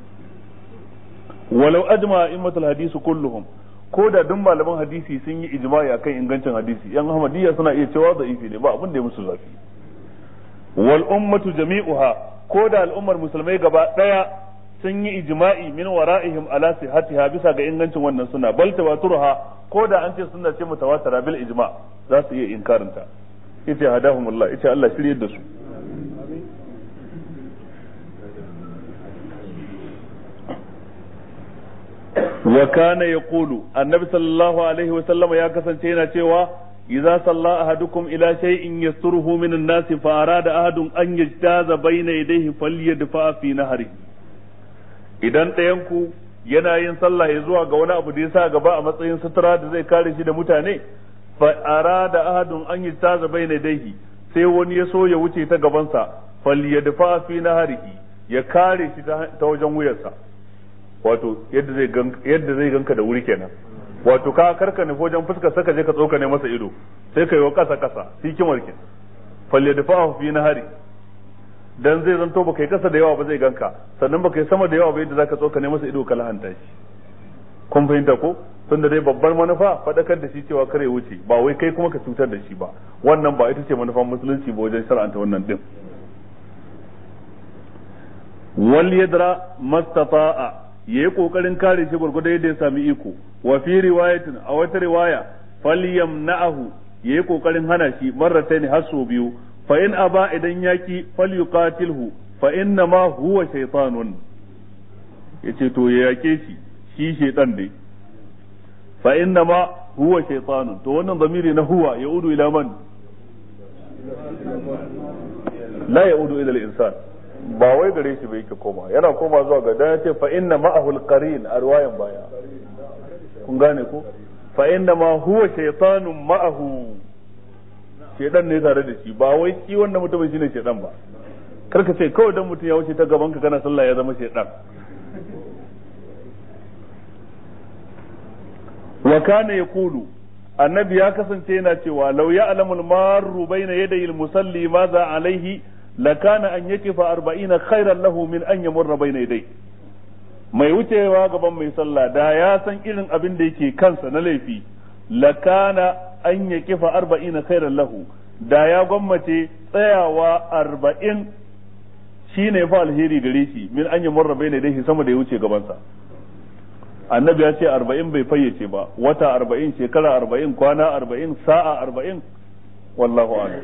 walau ajma immatul hadisi kulluhum ko da duk malaman hadisi sun yi ijma'i akan ingancin hadisi yan ahmadiyya suna iya cewa da'ifi ne ba abin da ya musu zafi wal ummatu jami'uha ko da al'ummar musulmai gaba daya sun yi ijma'i min wara'ihim ala sihhatiha bisa ga ingancin wannan suna bal tawaturha ko da an ce sunna ce mutawatira bil ijma za su iya inkarinta yace hadahumullah yace Allah shiryar da su wa kana yaqulu annabi sallallahu alaihi wa sallam ya kasance yana cewa idza salla ahadukum ila shay'in yasturuhu min an-nas fa arada ahadun an yajtaza bayna yadayhi falyadfa fi nahri idan ɗayan ku yana yin sallah ya zuwa ga wani abu da yasa gaba a matsayin sutura da zai kare shi da mutane fa arada ahadun an yajtaza bayna yadayhi sai wani ya so ya wuce ta gabansa falyadfa fi nahrihi ya kare shi ta wajen wuyarsa wato yadda zai yadda zai ganka da wuri kenan wato ka karka ne wajen fuskar saka je ka tsoka ne masa ido sai ka yi wa kasa kasa hikimar ki falle da fa'ahu fi nahari dan zai zanto baka yi kasa da yawa ba zai ganka sannan baka yi sama da yawa ba yadda zaka tsoka ne masa ido ka lahanta shi kun fahimta ko tunda dai babbar manufa fadakar da shi cewa kare wuce ba wai kai kuma ka cutar da shi ba wannan ba ita ce manufan musulunci ba wajen shar'anta wannan din wal yadra mastata'a yayi kokarin kare shi gurgurda yadda ya sami iko wa fi riwayatin a wata riwaya falyamna'ahu yayi kokarin hana shi marratayn har so biyu fa in aba idan yaki falyuqatilhu fa inna ma huwa shaytanun yace to ya yake shi shi shaytan ne fa inna ma huwa shaytanun to wannan zamiri na huwa yaudu ila man la yaudu ila al-insan ba wai gare shi bai yake koma yana koma zuwa ga dan yace fa inna ma'ahu al-qarin a riwayan baya kun gane ko fa inna ma huwa shaytanun ma'ahu shedan ne tare da shi ba wai shi wannan mutumin shine shedan ba karka ce kawai dan mutum ya wuce ta gaban ka kana sallah ya zama shedan wa kana yaqulu annabi ya kasance yana cewa law ya'lamul marru bayna yadayil musalli madha alaihi lakana an yakifa arba'ina khairan lahu min an yamurra bayna yadayhi mai wucewa gaban mai sallah da ya san irin abin da yake kansa na laifi lakana an yakifa arba'ina khairan lahu da ya gwammace tsayawa arba'in shine fa alheri gare shi min an yamurra bayna yadayhi sama da ya wuce gabansa annabi ya ce arba'in bai fayyace ba wata arba'in shekara arba'in kwana arba'in sa'a arba'in wallahu a'lam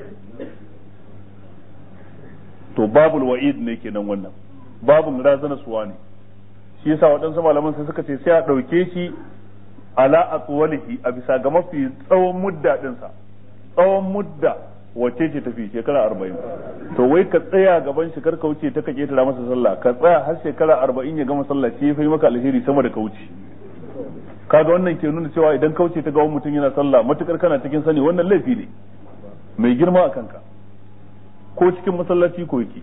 to babul wa'id ne kenan wannan babun razana suwa ne shi yasa waɗansu malaman sai suka ce sai a ɗauke shi ala atwalihi a bisa ga mafi tsawon mudda ɗinsa tsawon mudda wacce ce tafi shekara arba'in to wai ka tsaya gaban shi kar ka wuce ta ka ketara masa sallah ka tsaya har shekara arba'in ya gama sallah shi ya fi maka alheri sama da ka wuce kaga wannan ke nuna cewa idan ka wuce ta ga mutum yana sallah matukar kana cikin sani wannan laifi ne mai girma a kanka ko cikin masallaci ko yake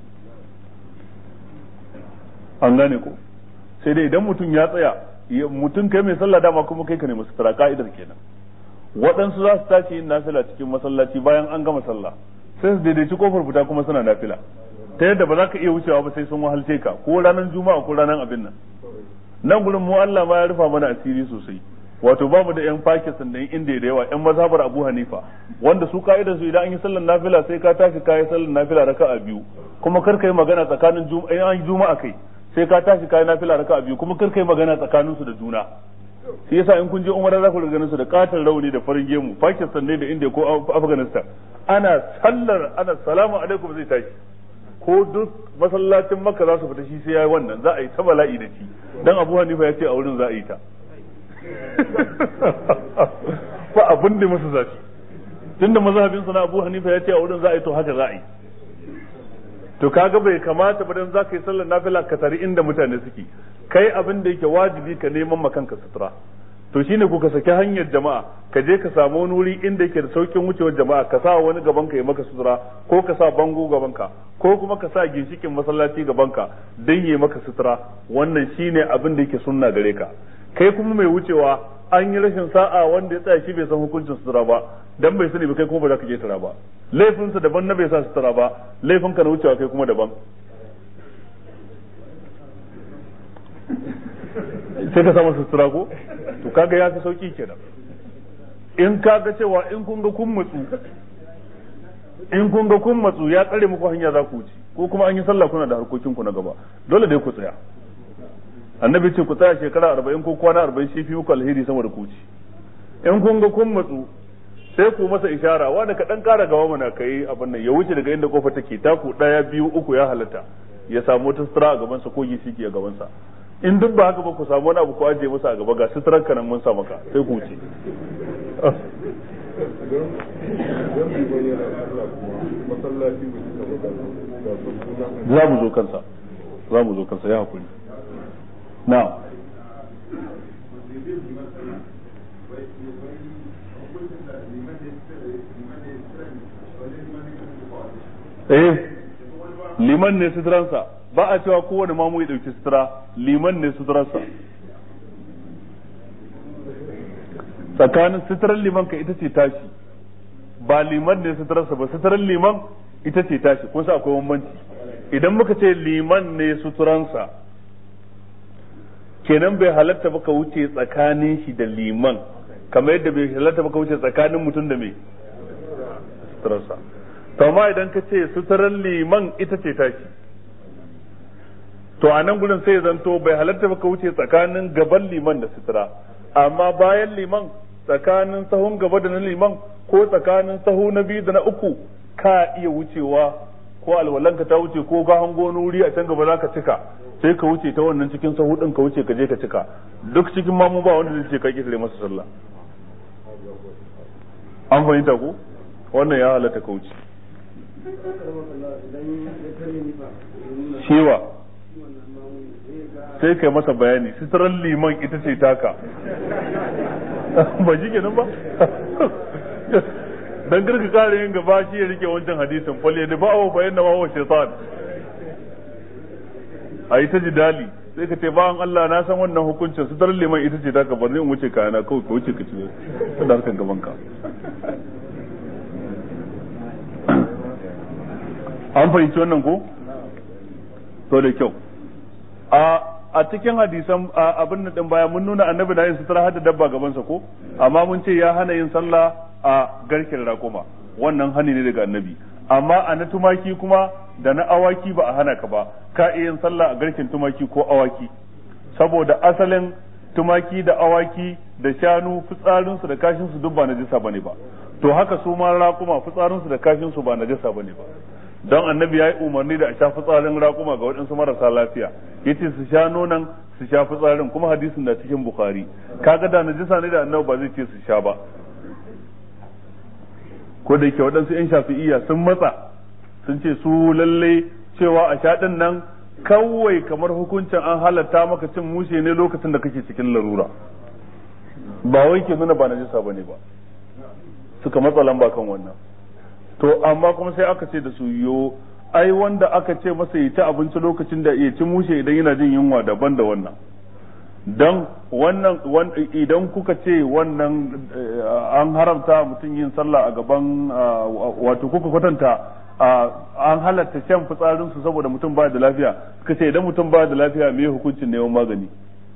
an gane ko sai dai idan mutum ya tsaya mutum kai mai sallah dama kuma kai ka ne masu tara ka'idar kenan waɗansu za su tashi yin nafila cikin masallaci bayan an gama sallah sai su daidaici kofar fita kuma suna nafila ta yadda ba za ka iya wucewa ba sai sun wahalce ka ko ranar juma'a ko ranar abin nan nan gurin mu Allah ma ya rufa mana asiri sosai wato ba mu da yan Pakistan da yan India da yawa yan mazhabar Abu Hanifa wanda su ka'idar su idan an yi sallar nafila sai ka tashi kai sallar nafila raka'a biyu kuma kar kai magana tsakanin juma'a an juma'a kai sai ka tashi kai nafila raka'a biyu kuma kar kai magana tsakanin su da juna shi yasa in kun je umara za ku riga ganin su da katon rauni da farin gemu Pakistan ne da India ko Afghanistan ana sallar ana salamu alaikum zai tashi ko duk masallacin Makka za su fita shi sai yayi wannan za a yi ta bala'i da shi dan Abu Hanifa ya ce a wurin za a yi ta fa abin da masa zafi tunda mazhabin sa na Abu Hanifa ya ce a wurin za a yi to haka za a yi to kaga bai kamata ba dan zaka yi sallar nafila ka tari inda mutane suke kai abin da yake wajibi ka neman makanka sutura to shine ku ka saki hanyar jama'a ka je ka samu wani wuri inda yake da saukin wucewar jama'a ka sa wani gaban ka ya maka sutura ko ka sa bango gaban ka ko kuma ka sa ginshikin masallaci gaban ka dan yi maka sutura wannan shine abin da yake sunna gare ka kai kuma mai wucewa an yi rashin sa'a wanda ya tsaya shi bai san hukuncin sutura ba dan bai sani ba kai kuma ba za ka je sutura ba laifinsa daban na bai sa sutura ba laifin ka na wucewa kai kuma daban sai ka samu sutura ko to kaga ya fi sauki kenan in kaga cewa in kun ga kun matsu in kun ga kun matsu ya tsare muku hanya za ku wuce ko kuma an yi sallah kuna da harkokin ku na gaba dole dai ku tsaya annabi ce ku tsaya shekara arba'in ko kwana arba'in shi fi muku alheri sama da ku wuce in kun ga kun matsu sai ku masa ishara wanda ka dan kara gaba mana kai abin nan ya wuce daga inda kofar take taku daya biyu uku ya halatta ya samu wata sutura a gaban sa ko gishiki a gaban sa in duk ba haka ba ku samu wani abu ku aje masa a gaba ga suturar ka nan mun sa maka sai ku wuce za mu zo kansa za mu zo kansa ya hakuri na eh liman ne suturansa ba a cewa kowane mamu ya dauki sutura liman ne suturansa tsakanin suturar liman ka ita ce tashi ba liman ne suturansa ba suturar liman ita ce tashi kun sa akwai bambanci idan muka ce liman ne suturansa kenan bai halatta ba ka wuce tsakanin shi da liman kamar yadda bai halatta ba ka wuce tsakanin mutum da mai suturansa to amma idan ka ce suturar liman ita ce tashi to a nan gudun sai zanto bai halatta ba ka wuce tsakanin gaban liman da sutura amma bayan liman tsakanin sahun gaba da na liman ko tsakanin sahu na biyu da na uku ka iya wucewa ko alwalanka ta wuce ko ka hango wani wuri a can gaba za ka cika sai ka wuce ta wannan cikin sahu din ka wuce ka je ka cika duk cikin mamu ba wanda zai ce ka kisare masa sallah an fahimta ko wannan ya halatta ka wuce shewa sai kai masa bayani sitarar liman ita ce taka ba shi kenan ba dan girka kare yin gaba shi ya rike wancan hadisin falle da ba'awa bayan da wawa shaitan a yi ta jidali sai ka ce bayan Allah na san wannan hukuncin sitarar liman ita ce taka bari in wuce kayana kawai ka wuce ka ci da harkan gaban ka an fahimci wannan ko to da kyau a a cikin hadisan abin nan din baya mun nuna annabi na yin sutura hada dabba gaban sa ko amma mun ce ya hana yin sallah a garkin raƙuma wannan hani ne daga annabi amma a na tumaki kuma da na awaki ba a hana ka ba ka iya yin sallah a garkin tumaki ko awaki saboda asalin tumaki da awaki da shanu fitsarin su da kashin su duk ba najasa bane ba to haka su ma raƙuma fitsarin su da kashin su ba najasa bane ba don annabi ya yi umarni da a sha fitsarin raƙuma ga waɗansu marasa lafiya yace su sha nonon su sha fitsarin kuma hadisin da cikin bukhari kaga da najisa ne da annabi ba zai ce su sha ba ko da yake waɗansu yan shafi'iyya sun matsa sun ce su lalle cewa a sha din nan kawai kamar hukuncin an halatta maka cin mushe ne lokacin da kake cikin larura ba wai ke nuna ba najisa bane ba suka matsa lamba kan wannan to amma kuma sai aka ce da su yo ai wanda aka ce masa yi ta abinci lokacin da ya ci mushe idan yana jin yunwa daban da wannan dan wannan idan kuka ce wannan an haramta mutum yin sallah a gaban wato kuka kwatanta an halatta shan fitsarin su saboda mutum ba da lafiya suka ce idan mutum ba da lafiya me hukuncin neman magani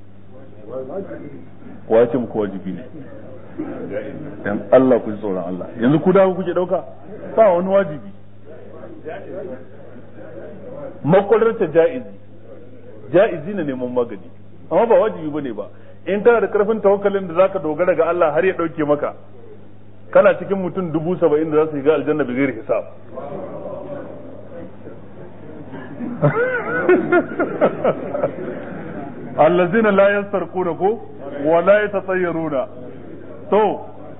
wace muku wajibi ne dan Allah ku ji tsoron Allah yanzu ku da kuke dauka ba wani wajibi makwalarta ja'izi ja'izi ne neman magani amma ba wajibi bane ba in kana da karfin tawakkalin da zaka dogara ga Allah har ya dauke maka kana cikin mutum dubu saba'in da za su shiga aljanna bi ghairi hisab allazina la yastarquna ko wa la yatatayyaruna to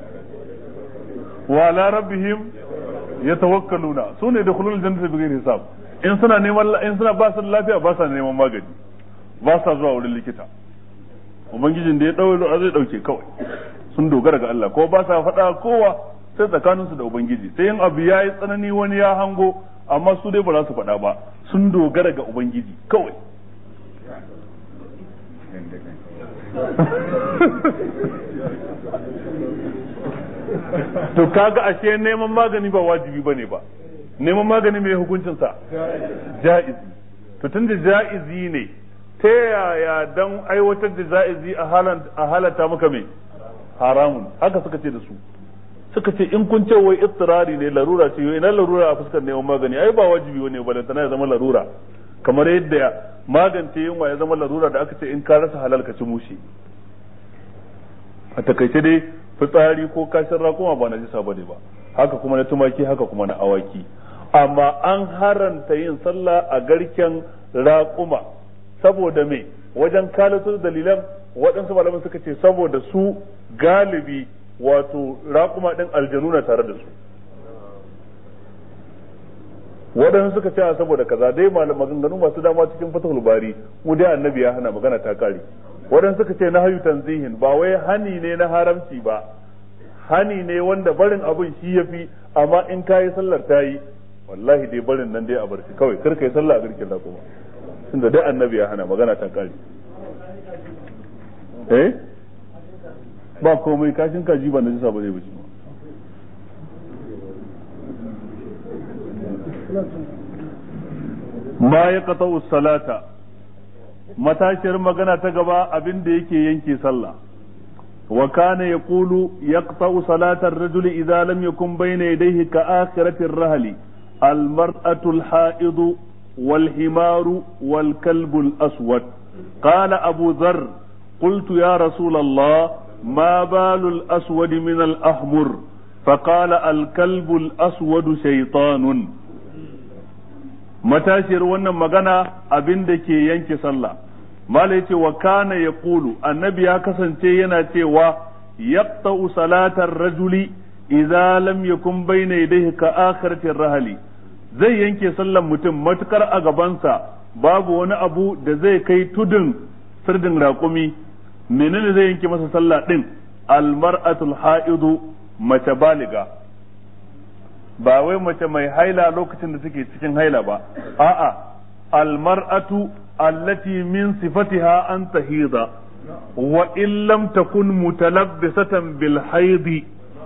wa la rabbihim yatawakkaluna sune da khulul jannati bi ghairi hisab in suna neman in suna ba su lafiya ba sa neman magani ba sa zuwa wurin likita ubangijin da ya dauro zai dauke kawai sun dogara ga Allah ko ba sa faɗa kowa sai tsakanin su da ubangiji sai in abu yayi tsanani wani ya hango amma su dai ba za su faɗa ba sun dogara ga ubangiji kawai to kaga ashe neman magani ba wajibi bane ba neman magani mai hukuncin sa ja'izi to tunda ja'izi ne ta yaya dan aiwatar da ja'izi a halan a halata maka mai haramun haka suka ce da su suka ce in kun ce wai ittirari ne larura ce ina larura a fuskar neman magani ai ba wajibi bane ba dan tana ya zama larura kamar yadda magance yunwa ya zama larura da aka ce in ka rasa halal ka ci mushi a takaice dai fitsari ko kashin raƙuma ba najisa bane ba, haka kuma na tumaki, haka kuma na awaki. Amma an haranta yin sallah a garken raƙuma saboda me? Wajen kalato dalilan waɗansu malaman suka ce saboda su galibi wato raƙuma ɗin aljanu na tare da su, waɗansu suka ce saboda kaza dai maganganu masu dama cikin fatahul bari mu dai annabi ya hana, magana ta kare. Waɗansu suka ce na hayu tanzihin, ba wai hani ne na haramci ba, hani ne wanda barin abin shi yafi, amma in kayi sallar ta yi wallahi dai barin nan dai a bar shi kawai, kar kai sallah a garkin raƙuma tunda dai annabi ya hana, magana ta kare. eh ba komai, kashin kaji ba najisa ba zai bace ma ya qata'u salata. Matashiyar magana ta gaba abin da yake yanke sallah. wa kana yaqulu yaqta'u salata ar-rajuli idza lam yakun bayna yadayhi ka akhirati ar-rahli al-mar'atu al-ha'id wal-himaru wal-kalbu al-aswad. qala Abu Dharr قلت يا رسول الله ما بال الأسود من الأحمر فقال الكلب الأسود شيطان. matashiyar wannan magana abin da ke yanke sallah, mala yace wa kana yaqulu, annabi ya kasance yana cewa yaqta'u salatar rajuli idza lam yakun bayna yadayhi ka akhiratir rahli, zai yanke sallan mutum matukar a gabansa babu wani abu da zai kai tudun sirdin raƙumi. Menene zai yanke masa sallah din? Almar'atul ha'idu, mace baliga, ba wai mace mai haila lokacin da take cikin haila ba, a'a almar'atu allati min sifatiha an tahida wa in lam takun mutalabbisatan bil haidi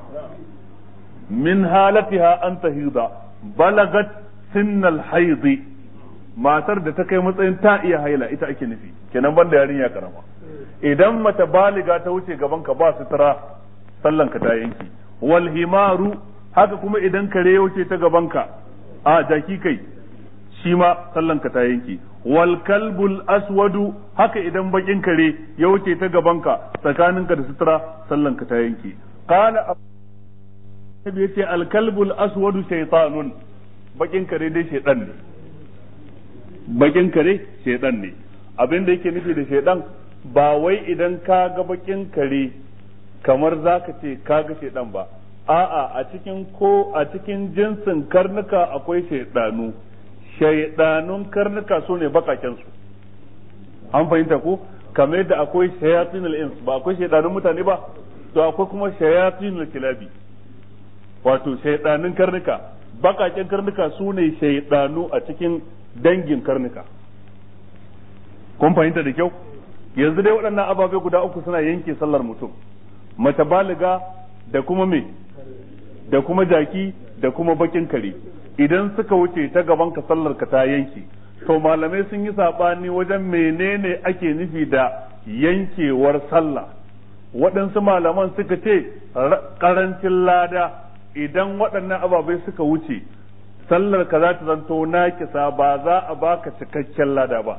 min halatiha an tahida balagat sinnal haidi, matar da ta kai matsayin ta iya haila ita ake nufi, kenan banda yarinya karama. Idan mace baliga ta wuce gaban ka ba sutura, sallan ka ta yanki. Wal himaru, haka kuma idan kare ya wuce ta gaban ka, a jaki kai, shi ma sallan ka ta yanki. Wal kalbul aswadu, haka idan bakin kare ya wuce ta gaban ka tsakaninka da sutura, sallan ka ta yanki. Qala Abu yace al kalbul aswadu shaytanun, bakin kare dai shaydan ne. Bakin kare shaydan ne. Abin da yake nufi da shaydan ba wai idan ka ga bakin kare kamar zaka ce ka ga shedan ba, a'a a cikin ko a cikin jinsin karnuka akwai shaydanu, shaydanun karnuka su ne bakaken su, an fahimta ko? Kamar yadda akwai shayatinul ins, ba akwai shaydanun mutane ba, to akwai kuma shayatinul kilabi, wato shaydanun karnuka. Bakaken karnuka su ne shaydanu a cikin dangin karnuka. Kun fahimta da kyau? Yanzu dai waɗannan ababe guda uku suna yanke sallar mutum, mace baliga da kuma me, da kuma jaki da kuma bakin kare. Idan suka wuce ta gaban ka sallar ka ta yanke. To malamai sun yi sabani wajen menene ake nufi da yankewar sallah. Waɗansu malaman suka ce karancin lada, idan waɗannan ababe suka wuce sallar ka za ta zanto nakisa, ba za a baka cikakken lada ba.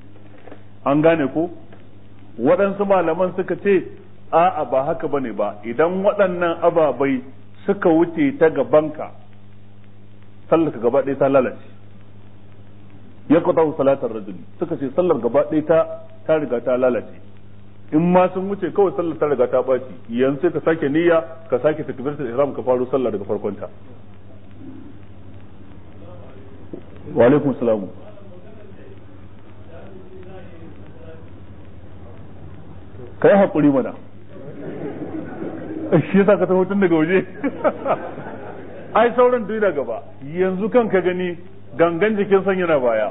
An gane ko? Waɗansu malaman suka ce a'a ba haka bane ba, idan waɗannan ababai suka wuce ta gabanka sallar ka gaba ɗaya ta lalace. Ya qata salatar rajuli, suka ce sallar gaba ɗaya ta ta riga ta lalace. In ma sun wuce kawai sallar ta riga ta ɓaci, yanzu sai ka sake niyya, ka sake takbiratul ihram, ka faro sallah daga farkon ta. Wa alaikum salam. Kai hakuri mana, shi yasa ka taho tun daga waje. Ai sauran duk da gaba, yanzu kan ka gani gangan jikin san yana baya,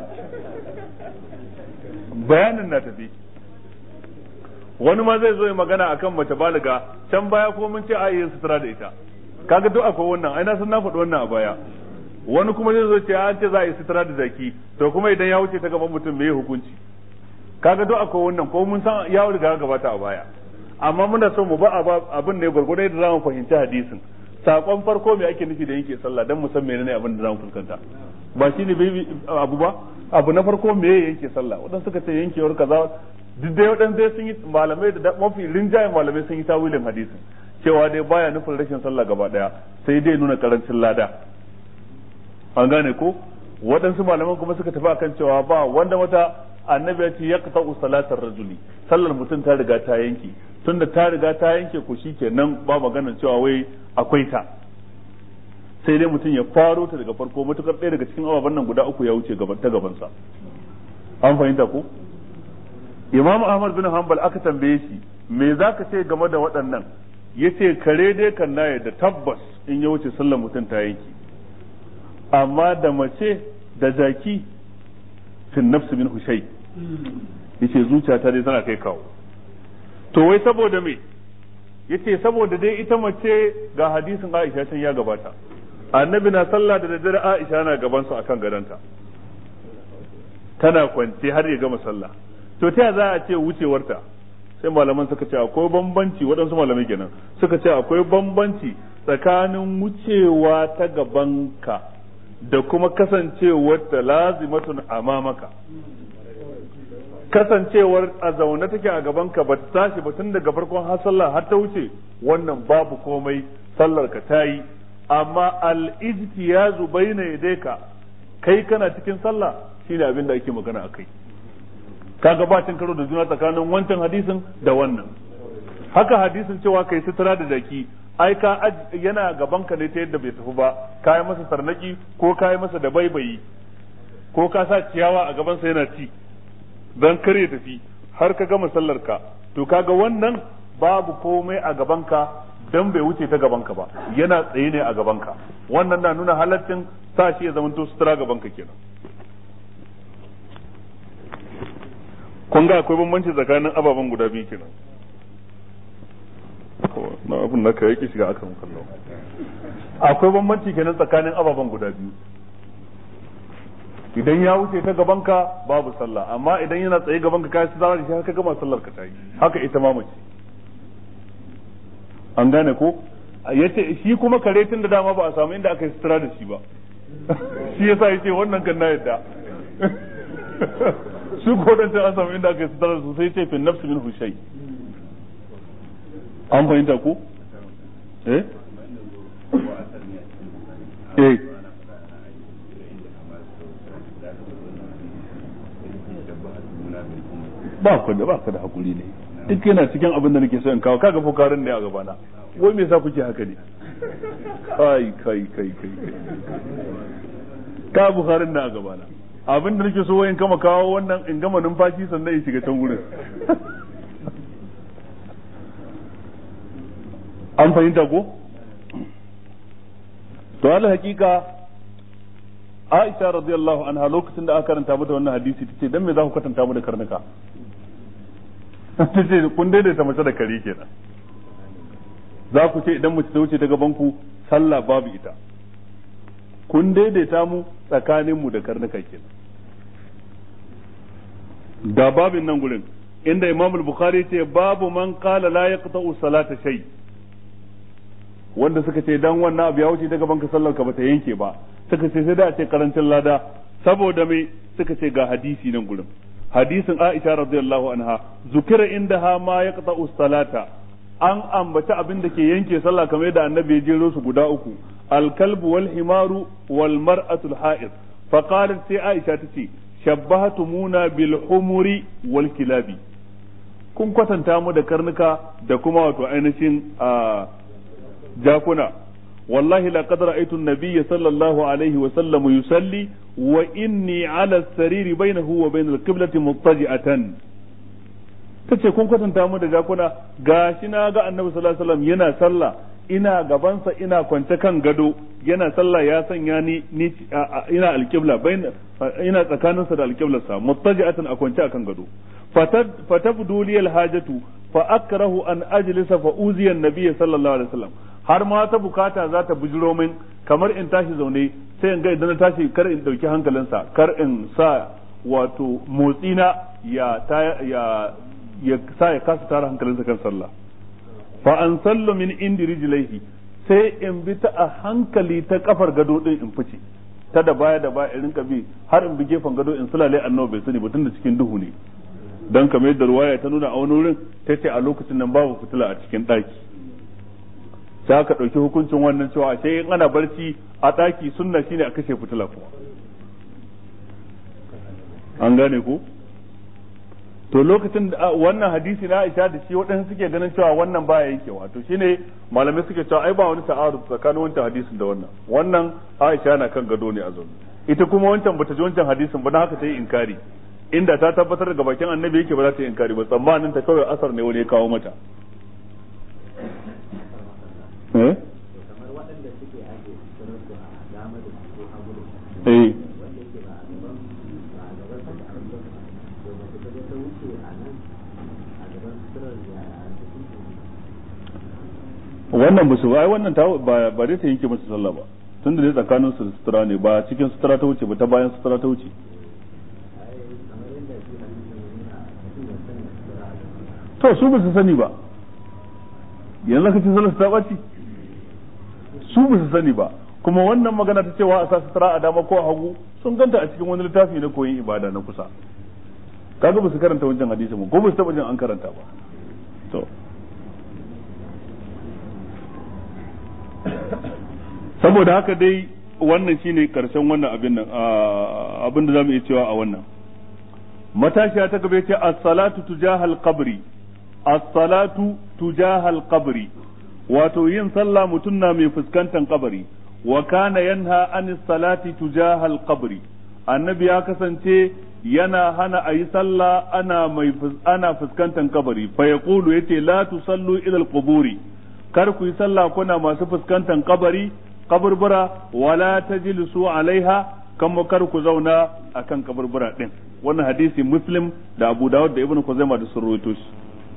bayanin na tafi. Wani ma zai zo ya magana akan mace baliga, can baya ko mun ce a yi sutura da ita, kaga duk akwai wannan, ai na san na faɗi wannan a baya. Wani kuma zai zo ce an ce za a yi sutura da zaki, to kuma idan ya wuce ta gaban mutum me hukunci? Kaga duk akwai wannan, ko mun san ya riga gabata a baya, amma muna so mu ba abin ne gurgurda yadda zamu fahimci hadisin. Sakon farko me ake nufi da yake sallah, dan mu san menene abin da zamu fuskanta, ba shine bai abu ba. Abu na farko me yake sallah, wadan suka ce yankewar kaza, duk dai wadan sai sun yi malamai da mafi rinjayen malamai sun yi tawilin hadisin cewa dai baya nufin rashin sallah gaba daya sai dai nuna karancin lada an gane ko waɗansu malaman kuma suka tafi akan cewa ba wanda wata annabi ya ce ya qata'u salatar rajuli sallar mutum ta riga ta yanke tunda ta riga ta yanke ko shikenan ba maganar cewa wai akwai ta sai dai mutum ya faro ta daga farko matukar ɗaya daga cikin ababen nan guda uku ya wuce gaban ta gaban sa an fahimta ko Imam Ahmad bin Hanbal aka tambaye shi me zaka ce game da waɗannan yace kare dai kan naye da tabbas in ya wuce sallar mutum ta yanke amma da mace da jaki fin nafsi min hushai yace zuciyata dai tana kai kawo to wai saboda me yace saboda dai ita mace ga hadisin Aisha can ya gabata annabi na sallah da daddare Aisha na gaban su akan gadanta tana kwance har ya gama sallah to ta za a ce wucewarta sai malaman suka ce akwai bambanci waɗansu malamai kenan suka ce akwai bambanci tsakanin wucewa ta gabanka da kuma kasancewar ta lazimatun amamaka kasancewar a zaune take a gabanka ba ta tashi ba tun daga farkon har sallah har ta wuce wannan babu komai sallar ka tayi amma al-ijtiyazu bayna yadayka kai kana cikin sallah shine abin da ake magana akai kaga ba cin karo da juna tsakanin wancan hadisin da wannan haka hadisin cewa kai sutura da jaki ai ka yana gaban ka ne ta yadda bai tafi ba kai masa tarnaki ko kai masa da baibayi ko ka sa ciyawa a gaban sa yana ci dan kare tafi har ka gama sallar ka to kaga wannan babu komai a gaban ka dan bai wuce ta gaban ka ba yana tsaye ne a gaban ka wannan na nuna halaccin sa shi ya zamanto sutura gaban ka kenan kun ga akwai bambanci tsakanin ababen guda biyu kenan na abin da ka yake shiga akan kallon akwai bambanci kenan tsakanin ababen guda biyu idan ya wuce ta gabanka babu sallah amma idan yana tsaye gabanka kai su zara da shi haka gama sallar ka tayi haka ita ma mace an gane ko yace shi kuma kare tun da dama ba a samu inda aka yi sutura da shi ba shi yasa yace wannan kan na yadda su ko dan an samu inda aka yi sutura su sai ce fi nafsi min hushai an fahimta ko eh eh ba ku da ba ku da hakuri ne duk yana cikin abin da nake so in kawo kaga fukarin ne a gabana wai me yasa kuke haka ne kai kai kai kai ka bukarin na a gabana abin da nake so wai in kama kawo wannan in gama numfashi sannan in shiga can gurin an fahimta ko to al hakika Aisha radiyallahu anha lokacin da aka karanta mata wannan hadisi tace dan me za ku kwatanta mu da karnuka tace kun daidaita mace da kare kenan za ku ce idan mace ta wuce ta gaban ku sallah babu ita kun daidaita mu tsakanin mu da karnuka kenan da babin nan gurin inda Imam al-Bukhari ce babu man qala la yaqta'u salata shay wanda suka ce dan wannan abu ya wuce ta gaban ka sallar ka bata yanke ba suka ce sai da a ce karancin lada saboda me suka ce ga hadisi nan gurin hadisin Aisha radiyallahu anha zukira indaha ma yaqta'u salata an ambaci abin da ke yanke sallah kamar yadda annabi ya jero su guda uku al-kalbu wal himaru wal mar'atu al-ha'id fa qalat sai Aisha tace shabbahatumuna bil humuri wal kilabi kun kwatanta mu da karnuka da kuma wato ainihin jakuna wallahi laqad ra'aytu an-nabiyya sallallahu alaihi wa sallam yusalli wa inni ala as-sariri bainahu wa bain al-qiblati muttaji'atan tace kun kwatanta mu da jakuna gashi na ga annabi sallallahu alaihi wasallam yana sallah ina gabansa ina kwance kan gado yana sallah ya sanya ni ina alqibla bain ina tsakaninsa da alqiblarsa muttaji'atan a kwance akan gado fatabdu li alhajatu fa akrahu an ajlisa fa uziya an-nabiy sallallahu alaihi wasallam har ma ta bukata za ta bujiro min kamar in tashi zaune sai in ga idan na tashi kar in dauki hankalinsa kar in sa wato motsina ya ya ya sa ya kasa tara hankalinsa kan sallah fa an sallu min indi rijlaihi sai in bi ta a hankali ta kafar gado din in fice ta da baya da baya in rinka bi har in bi gefen gado in sulale annabi bai sani ba tunda cikin duhu ne dan kamar yadda ruwaya ta nuna a wani wurin tace a lokacin nan babu fitila a cikin daki sai aka ɗauki hukuncin wannan cewa ashe in ana barci a ɗaki sunna shine a kashe fitila kuma an gane ko to lokacin da wannan hadisi na Aisha da shi waɗansu suke ganin cewa wannan baya yankewa to shine malamai suke cewa ai ba wani ta'arud tsakanin wancan hadisin da wannan wannan Aisha na kan gado ne a zaune ita kuma wancan bata ji wancan hadisin ba dan haka ta yi inkari inda ta tabbatar daga bakin annabi yake ba za ta yi inkari ba tsammanin ta kawai asar ne wani ya kawo mata eh
kamar waɗanda suke ake sanar da dama da su hagu da
eh
wanda yake ba a gaban ba a gaban sa da arzo to ba ta ta wuce a nan a gaban surar ya
wannan musu ai wannan ta ba ba dai ta yanke masa sallah ba tunda dai tsakanin su sutura ne ba cikin sutura ta wuce ba ta bayan sutura ta wuce to su ba su sani ba yanzu ka ce sallar ta ɓaci su ba su sani ba kuma wannan magana ta cewa a sa sutura a dama ko a hagu sun ganta a cikin wani littafi na koyin ibada na kusa kaga ba su karanta wancan hadisi ba ko ba su taɓa jin an karanta ba to saboda haka dai wannan shine karshen wannan abin nan abin da zamu iya cewa a wannan matashiya ta gaba yace as-salatu tujahal qabri as-salatu tujahal qabri wato yin sallah mutum na mai fuskantar kabari wa kana yanha anis salati tujahal qabri annabi ya kasance yana hana ayi sallah ana mai ana fuskantar kabari fa yaqulu yace la tusallu ila al-quburi kar ku yi sallah kuna masu fuskantar kabari kaburbura wala tajlisu alaiha kan kar ku zauna akan kaburbura din wannan hadisi muslim da abu dawud da ibnu kuzaima da sun rawaito shi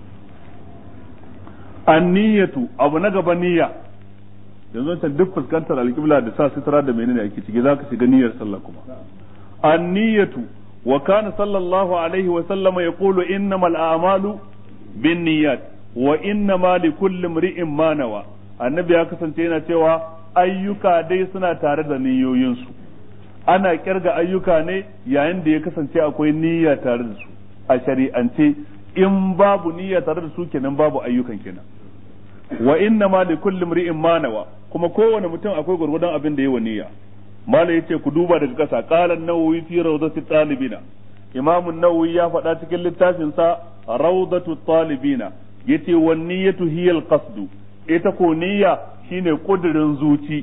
anniyatu abu na gaba niyya yanzu ta duk fuskantar alqibla da sa sitara da menene ake ciki zaka shiga niyyar sallah kuma anniyatu wa kana sallallahu alaihi wa sallama yaqulu innamal a'malu binniyat wa innama likulli imri'in ma nawa annabi ya kasance yana cewa ayyuka dai suna tare da niyoyinsu ana kirga ayyuka ne yayin da ya kasance akwai niyya tare da su a shari'ance in babu niyya tare da su kenan babu ayyukan kenan wa inna ma li kulli imri'in ma nawa kuma kowane mutum akwai gurgurdan abin da yayi niyya mala yace ku duba daga kasa qala an-nawawi fi rawdati talibina imam an-nawawi ya faɗa cikin littafin sa rawdatu talibina yace wan niyyatu hiya al-qasd ita ko niyya shine kudirin zuci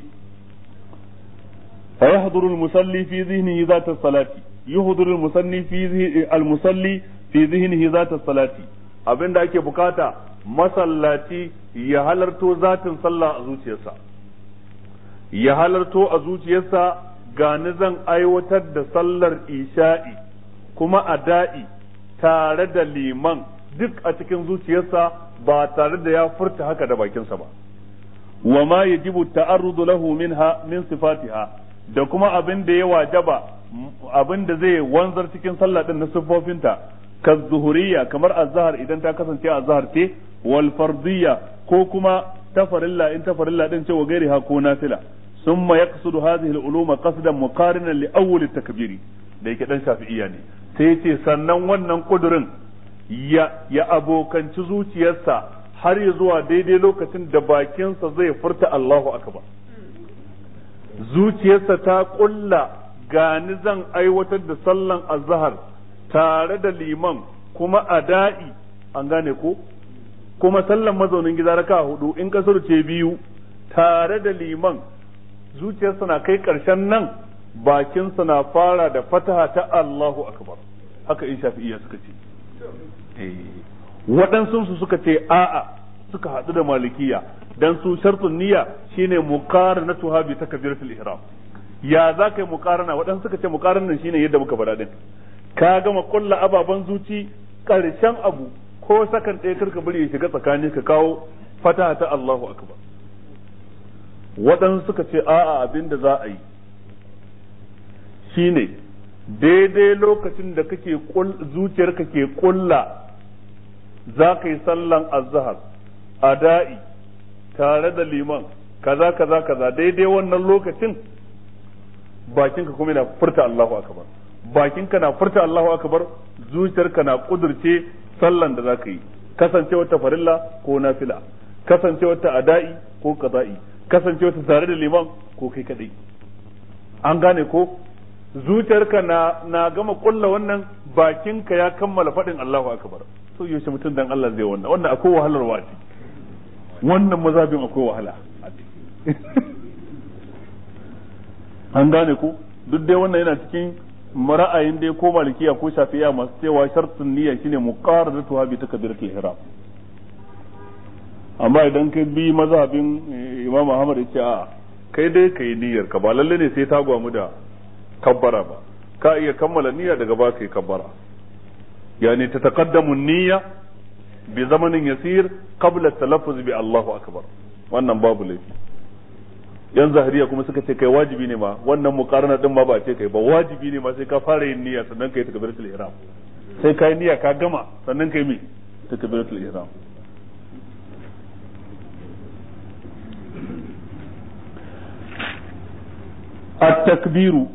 fa yahduru al-musalli fi dhihnihi zata as-salati yuhduru al-musalli fi al-musalli fi dhihnihi zata as-salati abinda ake bukata masallaci ya halarto zatin sallah a zuciyarsa ya halarto a zuciyarsa gani zan aiwatar da sallar isha'i kuma a da'i tare da liman duk a cikin zuciyarsa ba tare da ya furta haka da bakinsa ba wa ma yajibu ta'arrudu lahu minha min sifatiha da kuma abin da ya wajaba abin da zai wanzar cikin sallah din na sifofinta ka zuhuriyya kamar azhar idan ta kasance azhar ce wal fardiyya ko kuma tafarilla in tafarilla din ce wa gairiha ko nafila thumma yaqsudu hadhihi al uluma qasdan muqarinan li awwal at takbiri da yake dan shafi'iyya ne sai yace sannan wannan kudurin ya ya abokanci zuciyarsa har ya zuwa daidai lokacin da bakinsa zai furta Allahu akbar zuciyarsa ta kulla gani zan aiwatar da sallan azhar tare da liman kuma ada'i an gane ko kuma sallan mazaunin gida raka hudu in kasar ce biyu tare da liman zuciyarsa na kai karshen nan bakinsa na fara da fataha ta Allahu akbar haka in shafi'iyya suka ce waɗansu su suka ce a'a suka haɗu da malikiya dan su shartun niyya shine muqaranatuha bi takbiratul ihram ya za ka yi muqarana waɗansu suka ce muqaranan shine yadda muka faɗa din ka gama kulla ababan zuci ƙarshen abu ko sakan ɗaya karka bari ya shiga tsakani ka kawo fataha ta Allahu akbar waɗansu suka ce a'a abin da za a yi shine daidai lokacin da kake zuciyarka ke kulla za ka yi sallan azhar ada'i tare da liman kaza kaza kaza daidai wannan lokacin bakinka kuma yana furta Allahu akbar bakinka na furta Allahu akbar zuciyarka na kudurce sallan da za ka yi kasancewar ta farilla ko nafila kasancewar ta ada'i ko qada'i kasancewa ta tare da liman ko kai kadai an gane ko zuciyarka na na gama kulla wannan bakinka ya kammala faɗin Allahu akbar to yaushe mutum dan Allah zai wannan wannan akwai wahalar wati wannan mazhabin akwai wahala an gane ko duk dai wannan yana cikin ra'ayin dai ko malikiya ko shafi'a masu cewa shartun niyya shine muqaradatuha bi takbiratul ihram amma idan kai bi mazhabin Imam Ahmad yace a kai dai kai niyyar ka ba lalle ne sai ta gwamu da kabbara ba ka iya kammala niyya daga ba kai kabbara yani tataqaddamu niyya bi zamanin yasir qabla talaffuz bi Allahu akbar wannan babu laifi yan zahiriya kuma suka ce kai wajibi ne ma wannan muqarana din ma ba ce kai ba wajibi ne ma sai ka fara yin niyya sannan kai takbiratul ihram sai kai niyya ka gama sannan kai me takbiratul ihram at-takbiru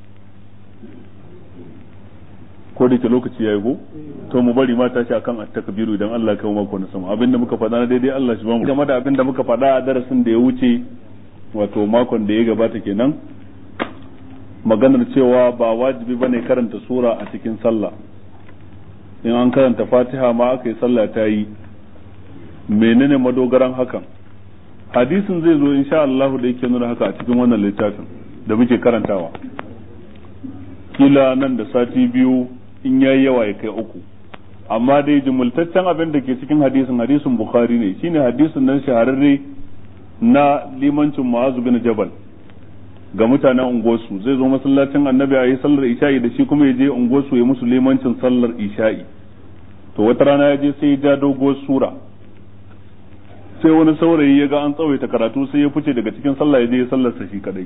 ko da ke lokaci yayi go to mu bari mata shi akan at-takbiru idan Allah ya kawo mako na sama abinda muka faɗa na daidai Allah shi ba mu game da abinda muka faɗa a darasin da ya wuce wato makon da ya gabata kenan maganar cewa ba wajibi bane karanta sura a cikin sallah in an karanta Fatiha ma aka yi sallah ta yi menene madogaran hakan hadisin zai zo insha Allah da yake nuna haka a cikin wannan littafin da muke karantawa kila nan da sati biyu in yayi yawa ya kai uku amma dai jumultaccen abin da ke cikin hadisin hadisin Bukhari ne shine hadisin nan shahararre na limancin Mu'azu bin Jabal ga mutanen unguwarsu zai zo masallacin Annabi a yi sallar isha'i da shi kuma ya je unguwarsu ya musu limancin sallar isha'i to wata rana ya je sai ya ja doguwar sura sai wani saurayi ya ga an tsawaita karatu sai ya fice daga cikin sallah ya je ya sallarsa shi kadai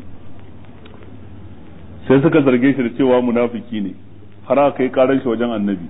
sai suka zarge shi da cewa munafiki ne har aka kai karar shi wajen Annabi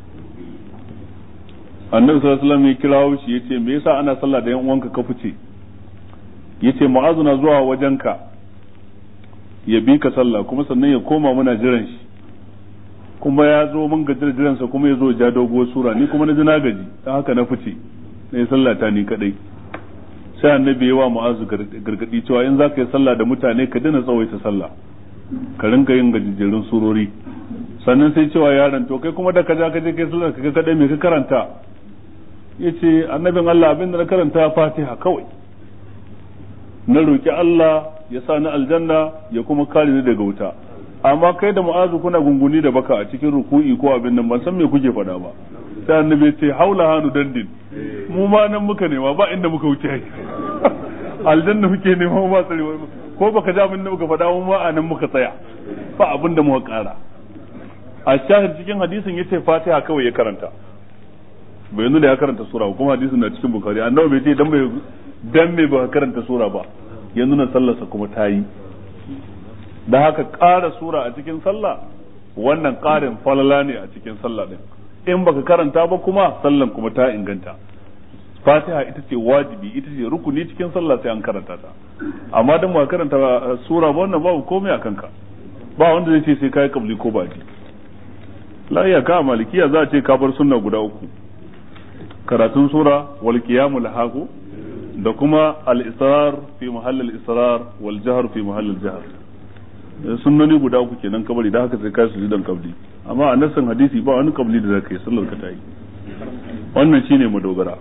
Annabi sallallahu alaihi wasallam ya kirawo shi yace me yasa ana sallah da yan uwanka ka fice yace Mu'azu na zuwa wajenka ya bi ka sallah kuma sannan ya koma muna jiran shi kuma ya zo mun ga jiran sa kuma ya zo ja dogo sura ni kuma na ji na gaji dan haka na fice na sallah ta ni kadai sai Annabi ya wa Mu'azu gargadi cewa in zaka yi sallah da mutane ka dena tsawaita sallah ka rinka yin gajejjerun surori sannan sai cewa yaron to kai kuma da ka ja ka je kai sallar ka kadai me ka karanta yace annabin Allah abin da na karanta Fatiha kawai na roki Allah ya sa ni aljanna ya kuma kare ni daga wuta amma kai da Mu'azu kuna gunguni da baka a cikin ruku'i ko abin nan ban san me kuke faɗa ba sai annabi ya ce haula hanu dandin mu ma nan muka nema ba inda muka wuce aljanna muke nema ba tsare ko baka ji abin da muka faɗa mu ma a nan muka tsaya ba abin da muka ƙara a shahid cikin hadisin yace Fatiha kawai ya karanta bai nuna ya karanta sura kuma hadisin na cikin Bukhari annabi bai ce dan bai dan me ba karanta sura ba ya nuna sallarsa kuma ta yi da haka ƙara sura a cikin sallah wannan ƙarin falala ne a cikin sallah din in baka karanta ba kuma sallan kuma ta inganta Fatiha ita ce wajibi ita ce rukuni cikin sallah sai an karanta ta amma dan ba karanta sura ba wannan babu komai a kanka ba wanda zai ce sai kai kabli ko baki la iya ka malikiya za a ce ka bar sunna guda uku karatun sura wal qiyamul haqu da kuma al-israr fi mahall al-israr wal jahr fi mahall al-jahr sunnoni guda uku kenan kabari da haka sai kai su dan kabli amma a nassin hadisi ba wani kabli da zaka yi sallar ka ta yi wannan shine madogara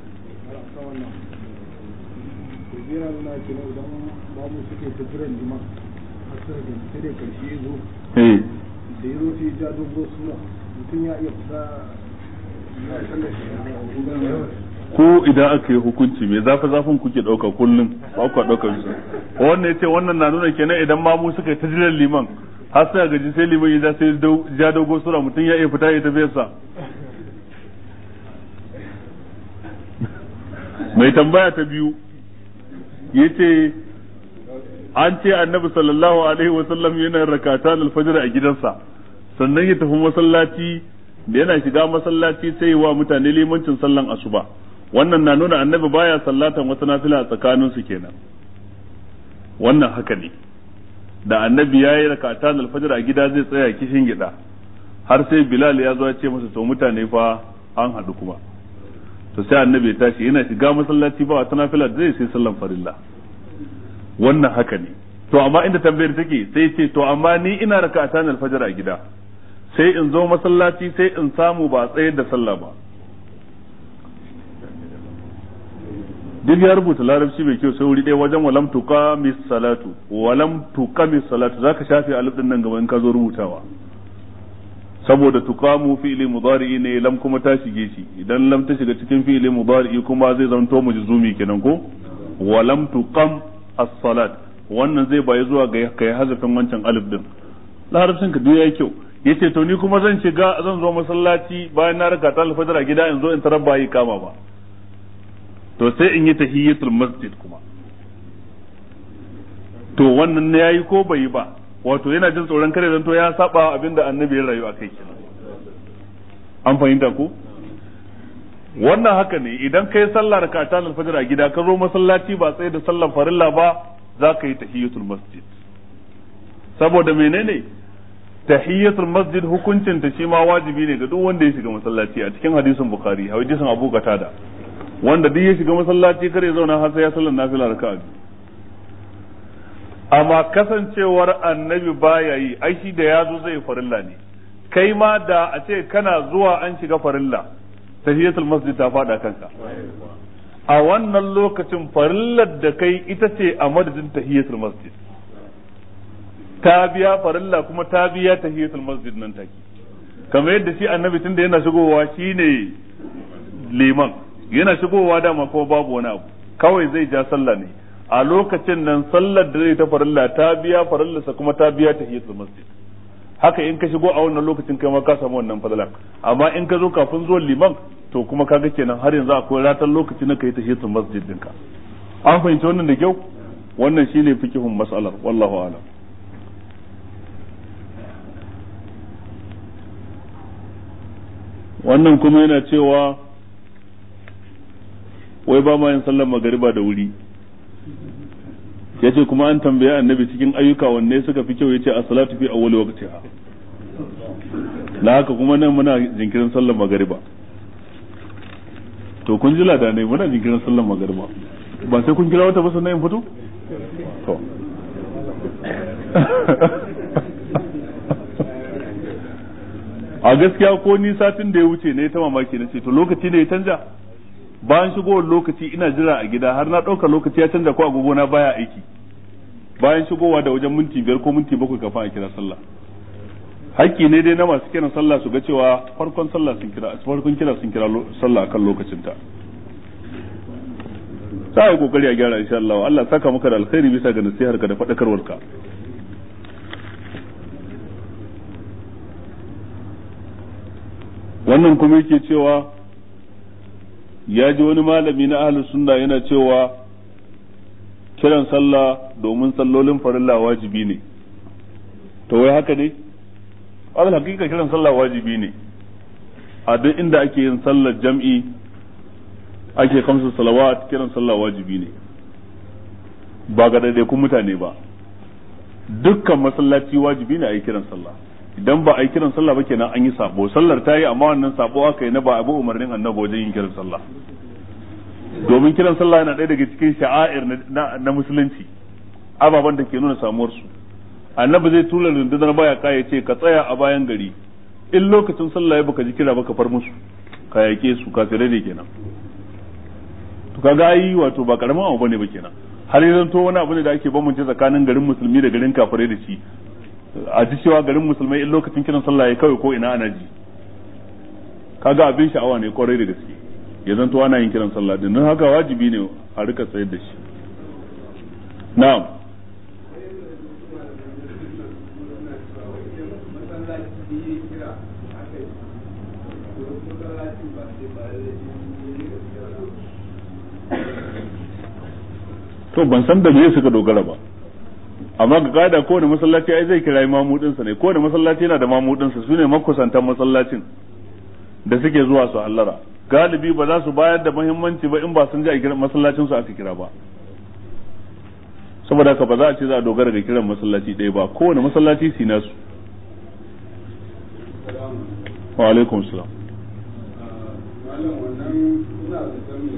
yana nuna cewa idan babu suke tafiran liman har sai da sai da karshe ya zo
eh
da ya zo sai ya ja dogo sura mutum ya iya fita ya sallar
ko idan aka yi hukunci mai zafi zafin kuke dauka kullum ba ku dauka su wannan yace wannan na nuna kenan idan ma mu suka yi tajiran liman har sai gaji sai liman ya sai ja dogo sura mutum ya iya fita ya tafi sa mai tambaya ta biyu yace an ce annabi sallallahu alaihi wasallam yana rakatan alfajr a gidansa sannan ya tafi masallaci da yana shiga masallaci sai wa mutane limancin sallan asuba wannan na nuna annabi baya sallatan wata nafila a tsakanin su kenan wannan haka ne da annabi yayi rakatan alfajr a gida zai tsaya kishin gida har sai bilal ya zo ya ce masa to mutane fa an hadu kuma to sai annabi ya tashi yana shiga masallaci ba wata nafila da zai sai sallan farilla wannan haka ne. To amma inda tambayar take sai ce to amma ni ina raka'atan al-fajr a gida sai in zo masallaci sai in samu ba tsayar da sallah ba. duk ya rubuta larabci mai kyau sai wuri ɗaya wajen walam tuqamis salatu walam tuqamis salatu zaka shafe alif din nan gaba in ka zo rubutawa saboda tuqamu fi'li mudari ne lam kuma ta shige shi idan lam ta shiga cikin fi'li mudari kuma zai zanto mujzumi kenan ko walam tuqam as-salat wannan zai bayi zuwa ga kai hazafin wancan alif din larabcin ka duk yayi kyau yace to ni kuma zan shiga zan zo masallaci bayan na raka ta al-fajr a gida in zo in tarabba yi kama ba to sai in yi tahiyatul masjid kuma to wannan ne yayi ko bai yi ba wato yana jin tsoron kare zanto ya saba abinda annabi ya rayu akai kenan an fahimta ko wannan haka ne idan kai sallar rak'atan al-fajr a gida ka zo masallaci ba sai da sallar farilla ba za ka yi tahiyatul masjid saboda menene tahiyatul masjid hukuncin ta shi ma wajibi ne ga duk wanda ya shiga masallaci a cikin hadisin bukhari hadisin abu qatada wanda duk ya shiga masallaci kare ya zauna har sai ya sallar nafila raka'a amma kasancewar annabi baya yi ai shi da yazo zai farilla ne kai ma da a ce kana zuwa an shiga farilla tahiyatul masjid ta fada kanka a wannan lokacin farillar da kai ita ce a madadin tahiyatul masjid ta biya farilla kuma ta biya tahiyatul masjid nan take kamar yadda shi annabi tunda yana shigowa shine liman yana shigowa dama kuma babu wani abu kawai zai ja sallah ne a lokacin nan sallar da zai ta farilla ta biya farillarsa kuma ta biya tahiyatul masjid haka in ka shigo a wannan lokacin kai ma ka samu wannan fadalan amma in ka zo kafin zuwan liman to kuma kaga kenan har yanzu akwai ratan lokaci na kai tahiyatul masjid dinka an fahimci wannan da kyau wannan shine fikihun mas'alar wallahu a'lam wannan kuma yana cewa wai ba ma yin sallar magariba da wuri yace kuma an tambaya annabi cikin ayyuka wanne suka fi kyau yace as-salatu fi awwali waqtiha la haka kuma nan muna jinkirin sallar magariba to kun ji lada ne muna jinkirin sallar magariba ba sai kun kira wata ba sannan in fito to a gaskiya ko ni satin da ya wuce ne ta mamaki na ce to lokaci ne ya canja bayan shigowar lokaci ina jira a gida har na ɗauka lokaci ya canja ko agogo na baya aiki bayan shigowa da wajen minti biyar ko minti bakwai kafin a kira sallah haƙƙi ne dai na masu kiran sallah su ga cewa farkon sallah sun kira farkon kira sun kira sallah akan lokacin ta sai kokari a gyara insha Allah Allah saka maka da alkhairi bisa ga nasihar ka da fadakarwar ka wannan kuma yake cewa ya ji wani malami na ahlus sunna yana cewa kiran sallah domin sallolin farilla wajibi ne to wai haka ne al hakika kiran sallah wajibi ne a duk inda ake yin sallar jam'i ake kamsu salawat kiran sallah wajibi ne ba ga daidaikun mutane ba dukkan masallaci wajibi ne a yi kiran sallah idan ba a yi kiran sallah ba kenan an yi sabo sallar ta yi amma wannan sabo aka yi na ba abu umarnin annabi wajen yin kiran sallah domin kiran sallah yana ɗaya daga cikin sha'air na musulunci ababen da ke nuna samuwar su annabi zai tura rundunar baya kaya ce ka tsaya a bayan gari in lokacin sallah ya baka ji kira baka far musu ka yake su kafirai ne kenan to kaga ai wato ba karamin abu bane ba kenan har yanzu to wani abu ne da ake bambance tsakanin garin musulmi da garin kafirai da shi a ji cewa garin musulmai in lokacin kiran sallah ya kawai ko ina ana ji kaga abin sha'awa ne kwarai da gaske ya zanto ana yin kiran sallah din nan haka wajibi ne a rika tsayar da shi na'am to ban san da me suka dogara ba amma ga kaida kowane masallaci ai zai kira mamudinsa ne kowane masallaci yana da mamudinsa su ne makusantan masallacin da suke zuwa su hallara galibi ba za su bayar da muhimmanci ba in ba sun ji a kiran masallacin su aka kira ba saboda haka ba za a ce za a dogara ga kiran masallaci ɗaya ba kowane masallaci su nasu wa alaikum salam
malam wannan ina da sami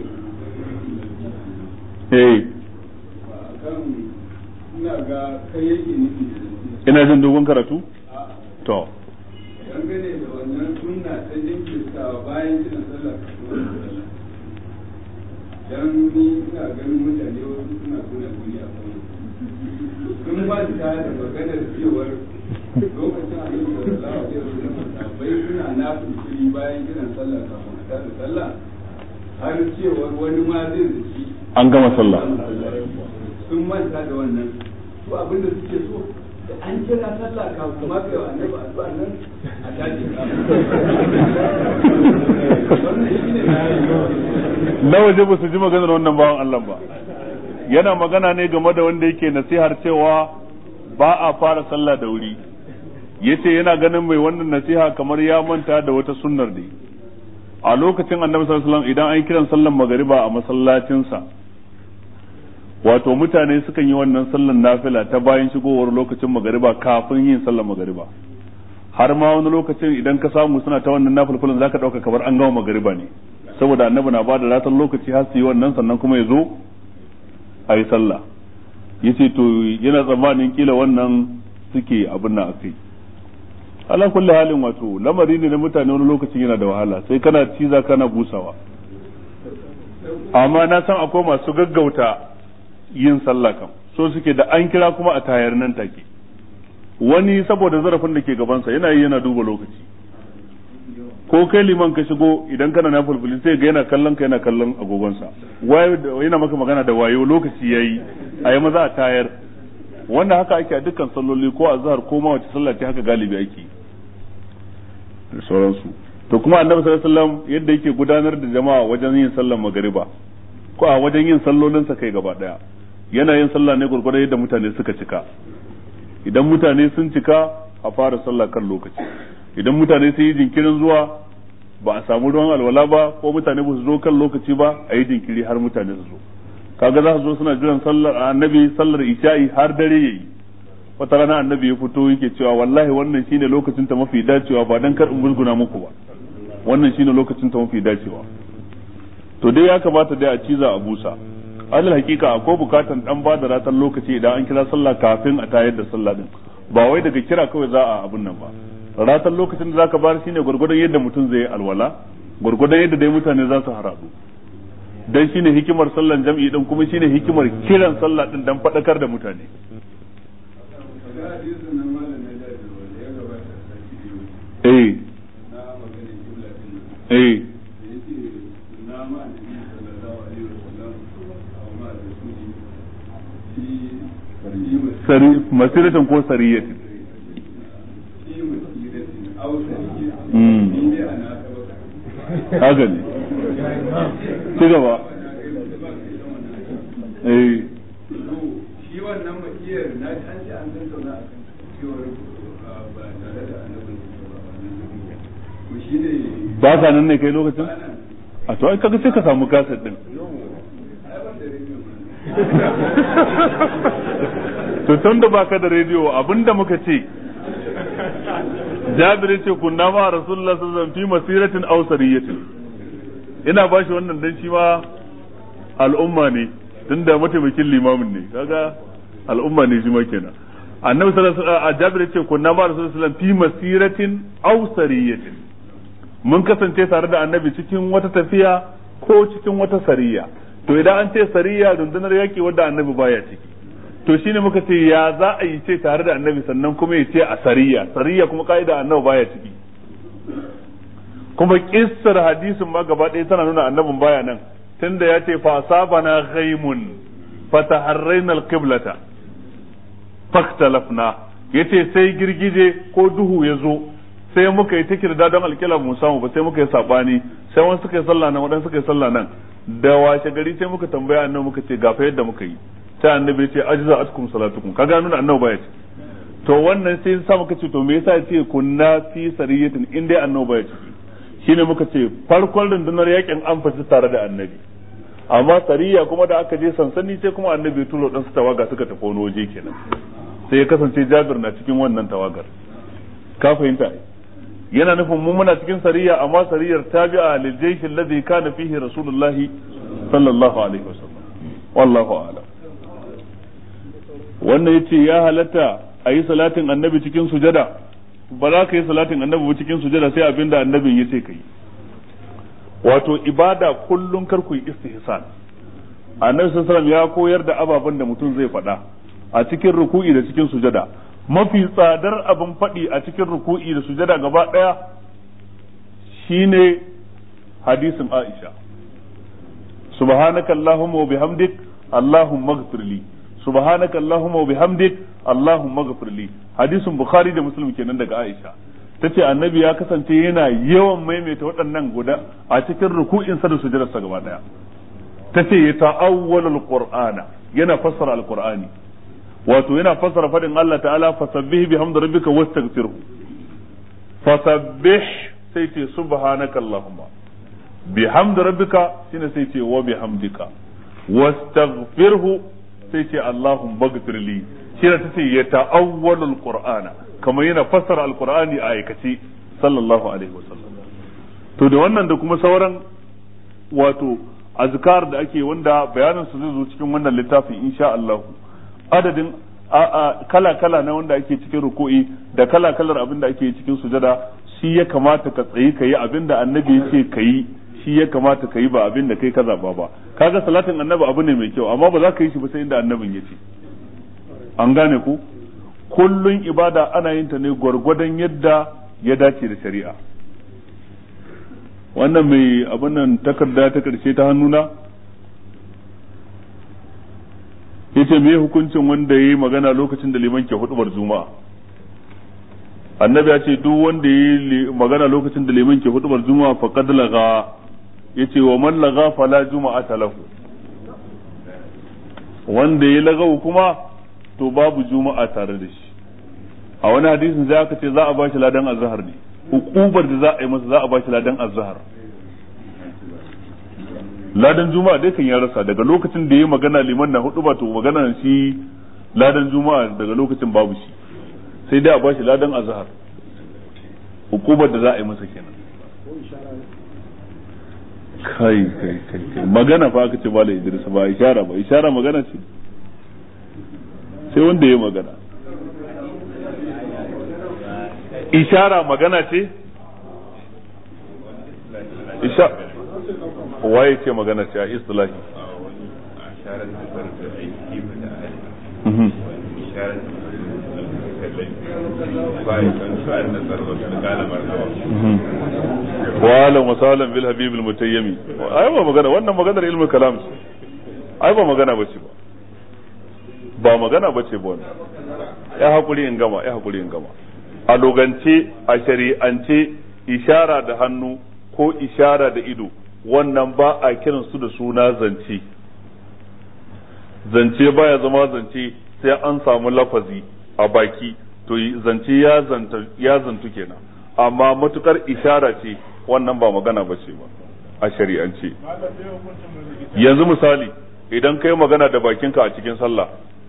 eh
kan ina ga kai yake nufi
ina jin dogon karatu to
dangane da wannan sunna ta jinkirtawa bayan kiran sallah kafin sallah dan ni ina ganin mutane wasu suna suna duniya kan sun manta da maganar cewar lokacin a yin sallah a yau da bai suna nafili bayan kiran sallah kafin a tada sallah har cewar wani ma zai zaci
an gama sallah
sun manta da wannan su abinda suke so da an kira sallah kafin ma kai wa annabi addu'a nan a tashi wannan shine
na waje ba su ji maganar wannan bawan Allah ba yana magana ne game da wanda yake nasihar cewa ba a fara sallah da wuri yace yana ganin mai wannan nasiha kamar ya manta da wata sunnar ne a lokacin annabi sallallahu alaihi wasallam idan an kiran sallan magariba a masallacinsa wato mutane sukan yi wannan sallan nafila ta bayan shigowar lokacin magariba kafin yin sallan magariba har ma wani lokacin idan ka samu suna ta wannan nafilfilin zaka dauka kamar an gama magariba ne saboda annabi na bada ratan lokaci har su yi wannan sannan kuma ya zo a yi sallah yace to yana tsammanin kila wannan suke abin nan akai ala kulli halin wato lamari ne na mutane wani lokacin yana da wahala sai kana ciza kana busawa amma na san akwai masu gaggauta yin sallah kam so suke da an kira kuma a tayar nan take wani saboda zarafin da ke gabansa yana yi yana duba lokaci ko kai liman ka shigo idan kana na fulfuli sai ga yana kallon ka yana kallon agogonsa wayo yana maka magana da wayo lokaci yayi ayi maza a tayar wanda haka ake a dukkan salloli ko azhar ko ma wace sallah ce haka galibi ake da sauransu to kuma annabi sallallahu alaihi wasallam yadda yake gudanar da jama'a wajen yin sallar magariba ko a wajen yin sallolin sa kai gaba daya yana yin sallah ne gurgurda yadda mutane suka cika idan mutane sun cika a fara sallah kan lokaci idan mutane sun yi jinkirin zuwa ba a samu ruwan alwala ba ko mutane ba su zo kan lokaci ba a yi jinkiri har mutane su zo kaga za su zo suna jiran sallar annabi sallar isha'i har dare yayi wata rana annabi ya fito yake cewa wallahi wannan shine lokacin ta mafi dacewa ba dan kar in musguna muku ba wannan shine lokacin ta mafi dacewa to dai ya kamata dai a ciza a busa alal hakika akwai bukatan dan ba da ratan lokaci idan an kira sallah kafin a tayar da sallah din ba wai daga kira kawai za a abun nan ba ratan lokacin da zaka bar shine gurgurdan yadda mutum zai alwala gurgurdan yadda dai mutane za su haradu dan shine hikimar sallan jam'i din kuma shine hikimar kiran sallah din dan fadakar da mutane eh eh sari masiratan ko sariyatin haka ne ci gaba eh
shi wannan makiyar na ji an ce an tattauna a kan cewar ba tare da annabin ba shi ne
ba ka nan ne kai lokacin a to ai kaga sai ka samu kaset din to tun da baka da rediyo abinda muka ce Jabir ce kunna ma Rasulullah sallallahu alaihi wasallam fi masiratin aw sariyatin ina bashi wannan dan shi ma al'umma ne tunda mataimakin limamin ne kaga al'umma ne shi ma kenan annabi sallallahu alaihi wasallam Jabir ce kunna ma Rasulullah sallallahu alaihi wasallam fi masiratin aw sariyatin mun kasance tare da annabi cikin wata tafiya ko cikin wata sariya to idan an ce sariya rundunar yaki wanda annabi baya ciki to shine muka ce ya za a yi ce tare da annabi sannan kuma ya ce a sariya sariya kuma kaida annabi baya ciki kuma kissar hadisin ma gaba ɗaya tana nuna annabin baya nan tunda ya ce fa asabana ghaimun fataharraina alqiblata faktalafna yace sai girgije ko duhu ya zo sai muka yi tikirda don alƙila mu samu ba sai muka yi sabani sai wani suka yi sallah nan waɗansu suka yi sallah nan da washe gari sai muka tambaya annabi muka ce gafa yadda muka yi sai annabi ya ce ajza atkum salatukum kaga nuna annabi baya ce to wannan sai sa muka ce to me yasa yace kunna fi sariyatin in dai annabi baya ce shine muka ce farkon rundunar yakin an fita tare da annabi amma sariya kuma da aka je sansani sai kuma annabi ya turo dan su tawaga suka tafi wani waje kenan sai ya kasance Jabir na cikin wannan tawagar ka fahimta yana nufin mu muna cikin sariya amma sariyar tabi'a lil jaysh alladhi kana fihi rasulullahi sallallahu alaihi wasallam wallahu a'lam. wannan yace ya halatta ayi salatin annabi cikin sujada, ba za ka yi salatin annabi ba cikin sujada sai abinda annabin yace kai. wato ibada kullun kar ku yi istihsan. annabi sallallahu alaihi wasallam ya koyar da ababen da mutum zai faɗa a cikin ruku'i da cikin sujada. mafi tsadar abin faɗi a cikin ruku'i da sujada gaba ɗaya shine hadisin Aisha, subhanaka allahumma wa bihamdik allahumma ighfirli, subhanaka allahumma wa bihamdik allahumma ighfirli. hadisin Bukhari da Muslim kenan daga Aisha, tace annabi ya kasance yana yawan maimaita waɗannan guda a cikin ruku'in sa da sujadarsa gaba ɗaya. tace ya ta'awwalu alqur'ana, yana fassara alqur'ani, wato yana fassara fadin Allah ta'ala fasabbih bihamdi rabbika wastaghfirhu. fasabbih sai ce subhanaka allahumma, bihamdi rabbika shine sai ce wa bihamdika, wastaghfirhu sai ce allahumma ighfirli. shine tace ya ta'awwalu alqur'ana, kamar yana fassara alqur'ani a aikace sallallahu alaihi wasallam. to da wannan da kuma sauran wato azkar da ake wanda bayanin su zai zo cikin wannan littafin insha Allah. adadin kala-kala na wanda ake cikin ruku'i da kala-kalar abin da ake cikin sujada, shi ya kamata ka tsayi ka yi abin da annabi ya ce ka yi, shi ya kamata ka yi ba abin da kai ka zaba ba. kaga salatin annabi abu ne mai kyau amma ba za ka yi shi ba sai inda annabin ya ce. an gane ku, kullun ibada ana yin ta ne gwargwadon yadda ya dace da shari'a. wannan mai abin nan takarda ta karshe ta hannuna yace me hukuncin wanda yayi magana lokacin da liman ke hudubar juma'a. annabi ya ce duk wanda yayi magana lokacin da liman ke hudubar juma'a faqad laga, yace wa man laga fala juma'ata lahu, wanda yayi lagawu kuma to babu juma'a tare da shi. a wani hadisin sai aka ce za a bashi ladan azhar ne, hukubar da za a yi masa za a bashi ladan azhar. ladan juma'a dai kan ya rasa daga lokacin da yayi magana liman na hudu ba to magana shi ladan juma'a daga lokacin babu shi, sai dai a bashi ladan azhar, hukubar da za a yi masa kenan. kai kai kai magana fa aka ce ba la Idris ba ishara ba, ishara magana ce sai wanda yayi magana. ishara magana ce, isha waye ce magana ce a istilahi. wala masalan bil habib al mutayyimi, ai ba magana, wannan maganar ilmul kalam ce, ai ba magana bace ba ba magana bace ba wannan. ya hakuri in gama ya hakuri in gama a logance a shari'ance ishara da hannu ko ishara da ido wannan ba a kiran su da suna zance. zance baya zama zance sai an samu lafazi a baki, to zance ya zanta ya zantu kenan, amma matukar ishara ce wannan ba magana ba ce ba a shari'ance. yanzu misali idan kai magana da bakinka a cikin sallah,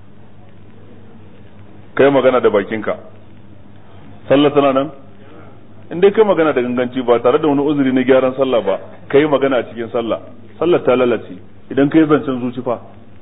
kai magana da bakinka, sallah tana nan? in dai kai magana da ganganci ba tare da wani uzuri na gyaran sallah ba, kai magana a cikin sallah, sallah ta lalace. idan kai zancen zuci fa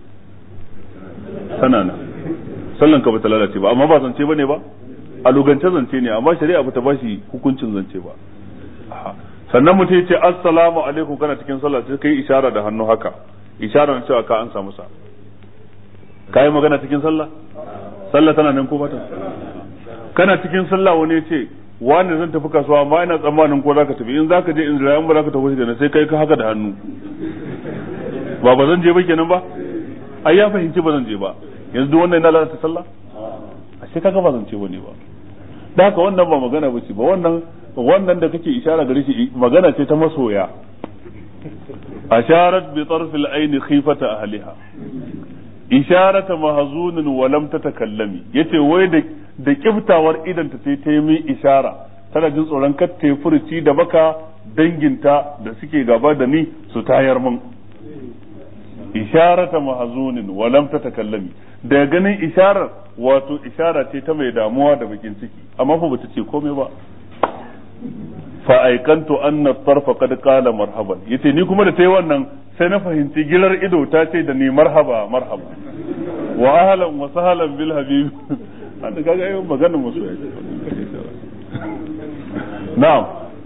tana nan, sallan ka ba ta lalace ba, amma ba zance bane ba, a lugance zance ne amma shari'a ba ta bashi hukuncin zance ba. sannan mutum ya ce assalamu alaikum kana cikin sallah sai kai ishara da hannu haka, ishara na cewa ka an samu sa, kai magana cikin sallah, sallah tana nan ko ba ta? kana cikin sallah wani ya ce wani zan tafi kasuwa amma ina tsammanin ko zaka tafi, in zaka je in jira in ba zaka tafi da sai kai ka haka da hannu, ba ba zan je ba kenan ba, ai ya fahimci ba zan je ba, yanzu duk wannan yana lalata sallah, ashe kaga ba zan ce bane ba. da haka wannan ba magana bace ba, wannan wannan da kake ishara gare shi magana ce ta masoya. asharat bi tarf al-ayn khifata ahliha isharata mahzunin wa lam tatakallami, yace wai da da kiftawar idan ta sai ta yi min ishara, tana jin tsoron kar ta furuci da baka danginta da suke gaba da ni su tayar min. isharata mahzunin wa lam tatakallami, da ganin isharar wato ishara ce ta mai damuwa da bakin ciki, amma fa bata ce komai ba. fa aikantu anna at-tarfa qad qala marhaban yace ni kuma da tayi wannan sai na fahimci gilar ido ta ce da ni marhaba marhaba wa ahlan wa sahlan bil habib an ga ga yau magana musu yake na'am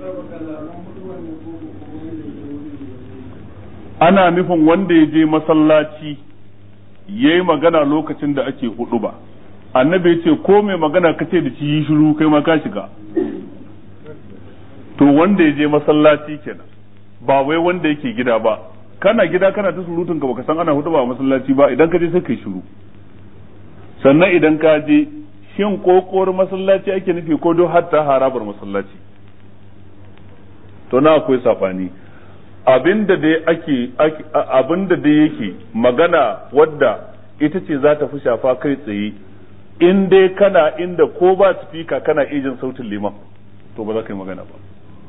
ana nufin wanda ya je masallaci yayi magana lokacin da ake hudu ba annabi ya ce ko mai magana kace da shi yi shiru kai ma ka shiga to wanda ya je masallaci kenan ba wai wanda yake gida ba kana gida kana ta surutun ka baka san ana hudu ba a masallaci ba idan ka je sai kai shiru sannan idan ka je shin kokowar masallaci ake nufi ko do hatta harabar masallaci to na akwai safani abinda dai ake abinda dai yake magana wadda ita ce za ta fi shafa kai tsaye in dai kana inda ko ba speaker kana ijin sautin liman to ba za ka yi magana ba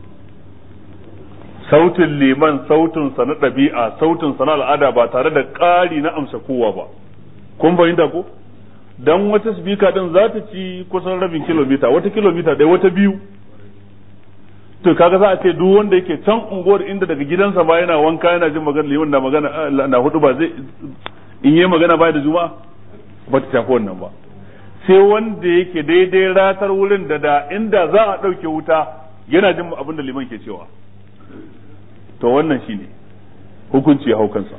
sautin liman sautin sa na ɗabi'a sautin sa na al'ada ba tare da ƙari na amsa kowa ba kun fahimta ko dan wata speaker din za ta ci kusan rabin kilomita wata kilomita ɗaya wata biyu to kaga za a ce duk wanda yake can unguwar inda daga gidansa ma yana wanka yana jin magana liman na magana na hudu ba zai in yi magana ba da juma'a ba ta shafi wannan ba sai wanda yake daidai ratar wurin da da inda za a ɗauke wuta yana jin abin da liman ke cewa to wannan shine hukunci ya hau kansa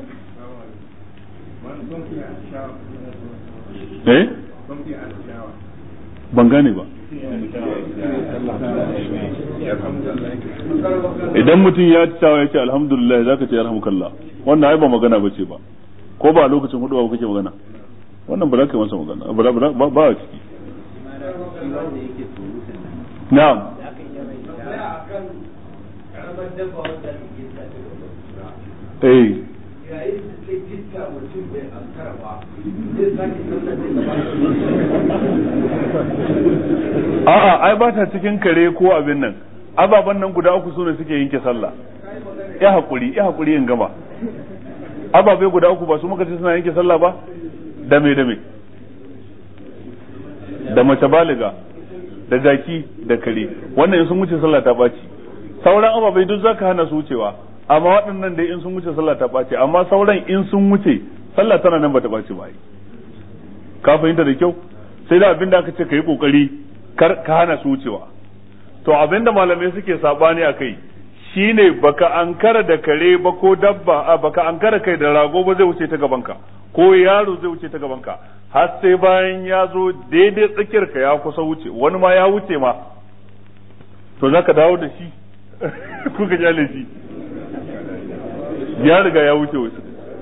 eh ban gane ba idan mutum ya ci tawa ya ce alhamdulillah zaka ce yarhamukallah wannan ai ba magana bace ba ko ba lokacin hudu ba kake magana wannan ba za ka yi masa magana ba ba a ciki na'am eh a'a ai ba ta cikin kare ko abin nan ababan nan guda uku sune suke yanke sallah ya hakuri ya hakuri in gama ababe guda uku ba su muka ce suna yanke sallah ba da me da me da mace baliga da jaki da kare wannan in sun wuce sallah ta baci sauran ababai duk zaka hana su wucewa amma waɗannan dai in sun wuce sallah ta baci amma sauran in sun wuce sallah tana nan bata baci ba ka fahimta da kyau sai da abinda aka ce kai kokari kar ka hana su wucewa to abinda malamai suke sabani akai shine baka ankara da kare ba ko dabba a baka ankara kai da rago ba zai wuce ta gabanka ko yaro zai wuce ta gabanka har sai bayan ya zo daidai tsakiyar ka ya kusa wuce wani ma ya wuce ma to zaka dawo da shi kuka jale shi ya riga ya wuce wuce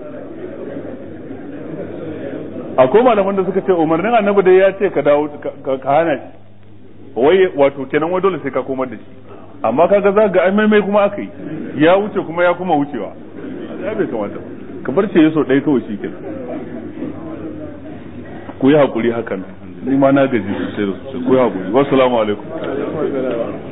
akwai malaman da suka ce umarnin annabi dai ya ce ka dawo ka hana shi wai wato kenan wai dole sai ka komar da shi amma kaga za ga ai mai kuma aka yi ya wuce kuma ya kuma wucewa ya bai kamata ka bar ce yaso ɗaya kawai shi kenan ku yi hakuri hakan ni ma na gaji sosai da sosai ku yi hakuri wassalamu alaikum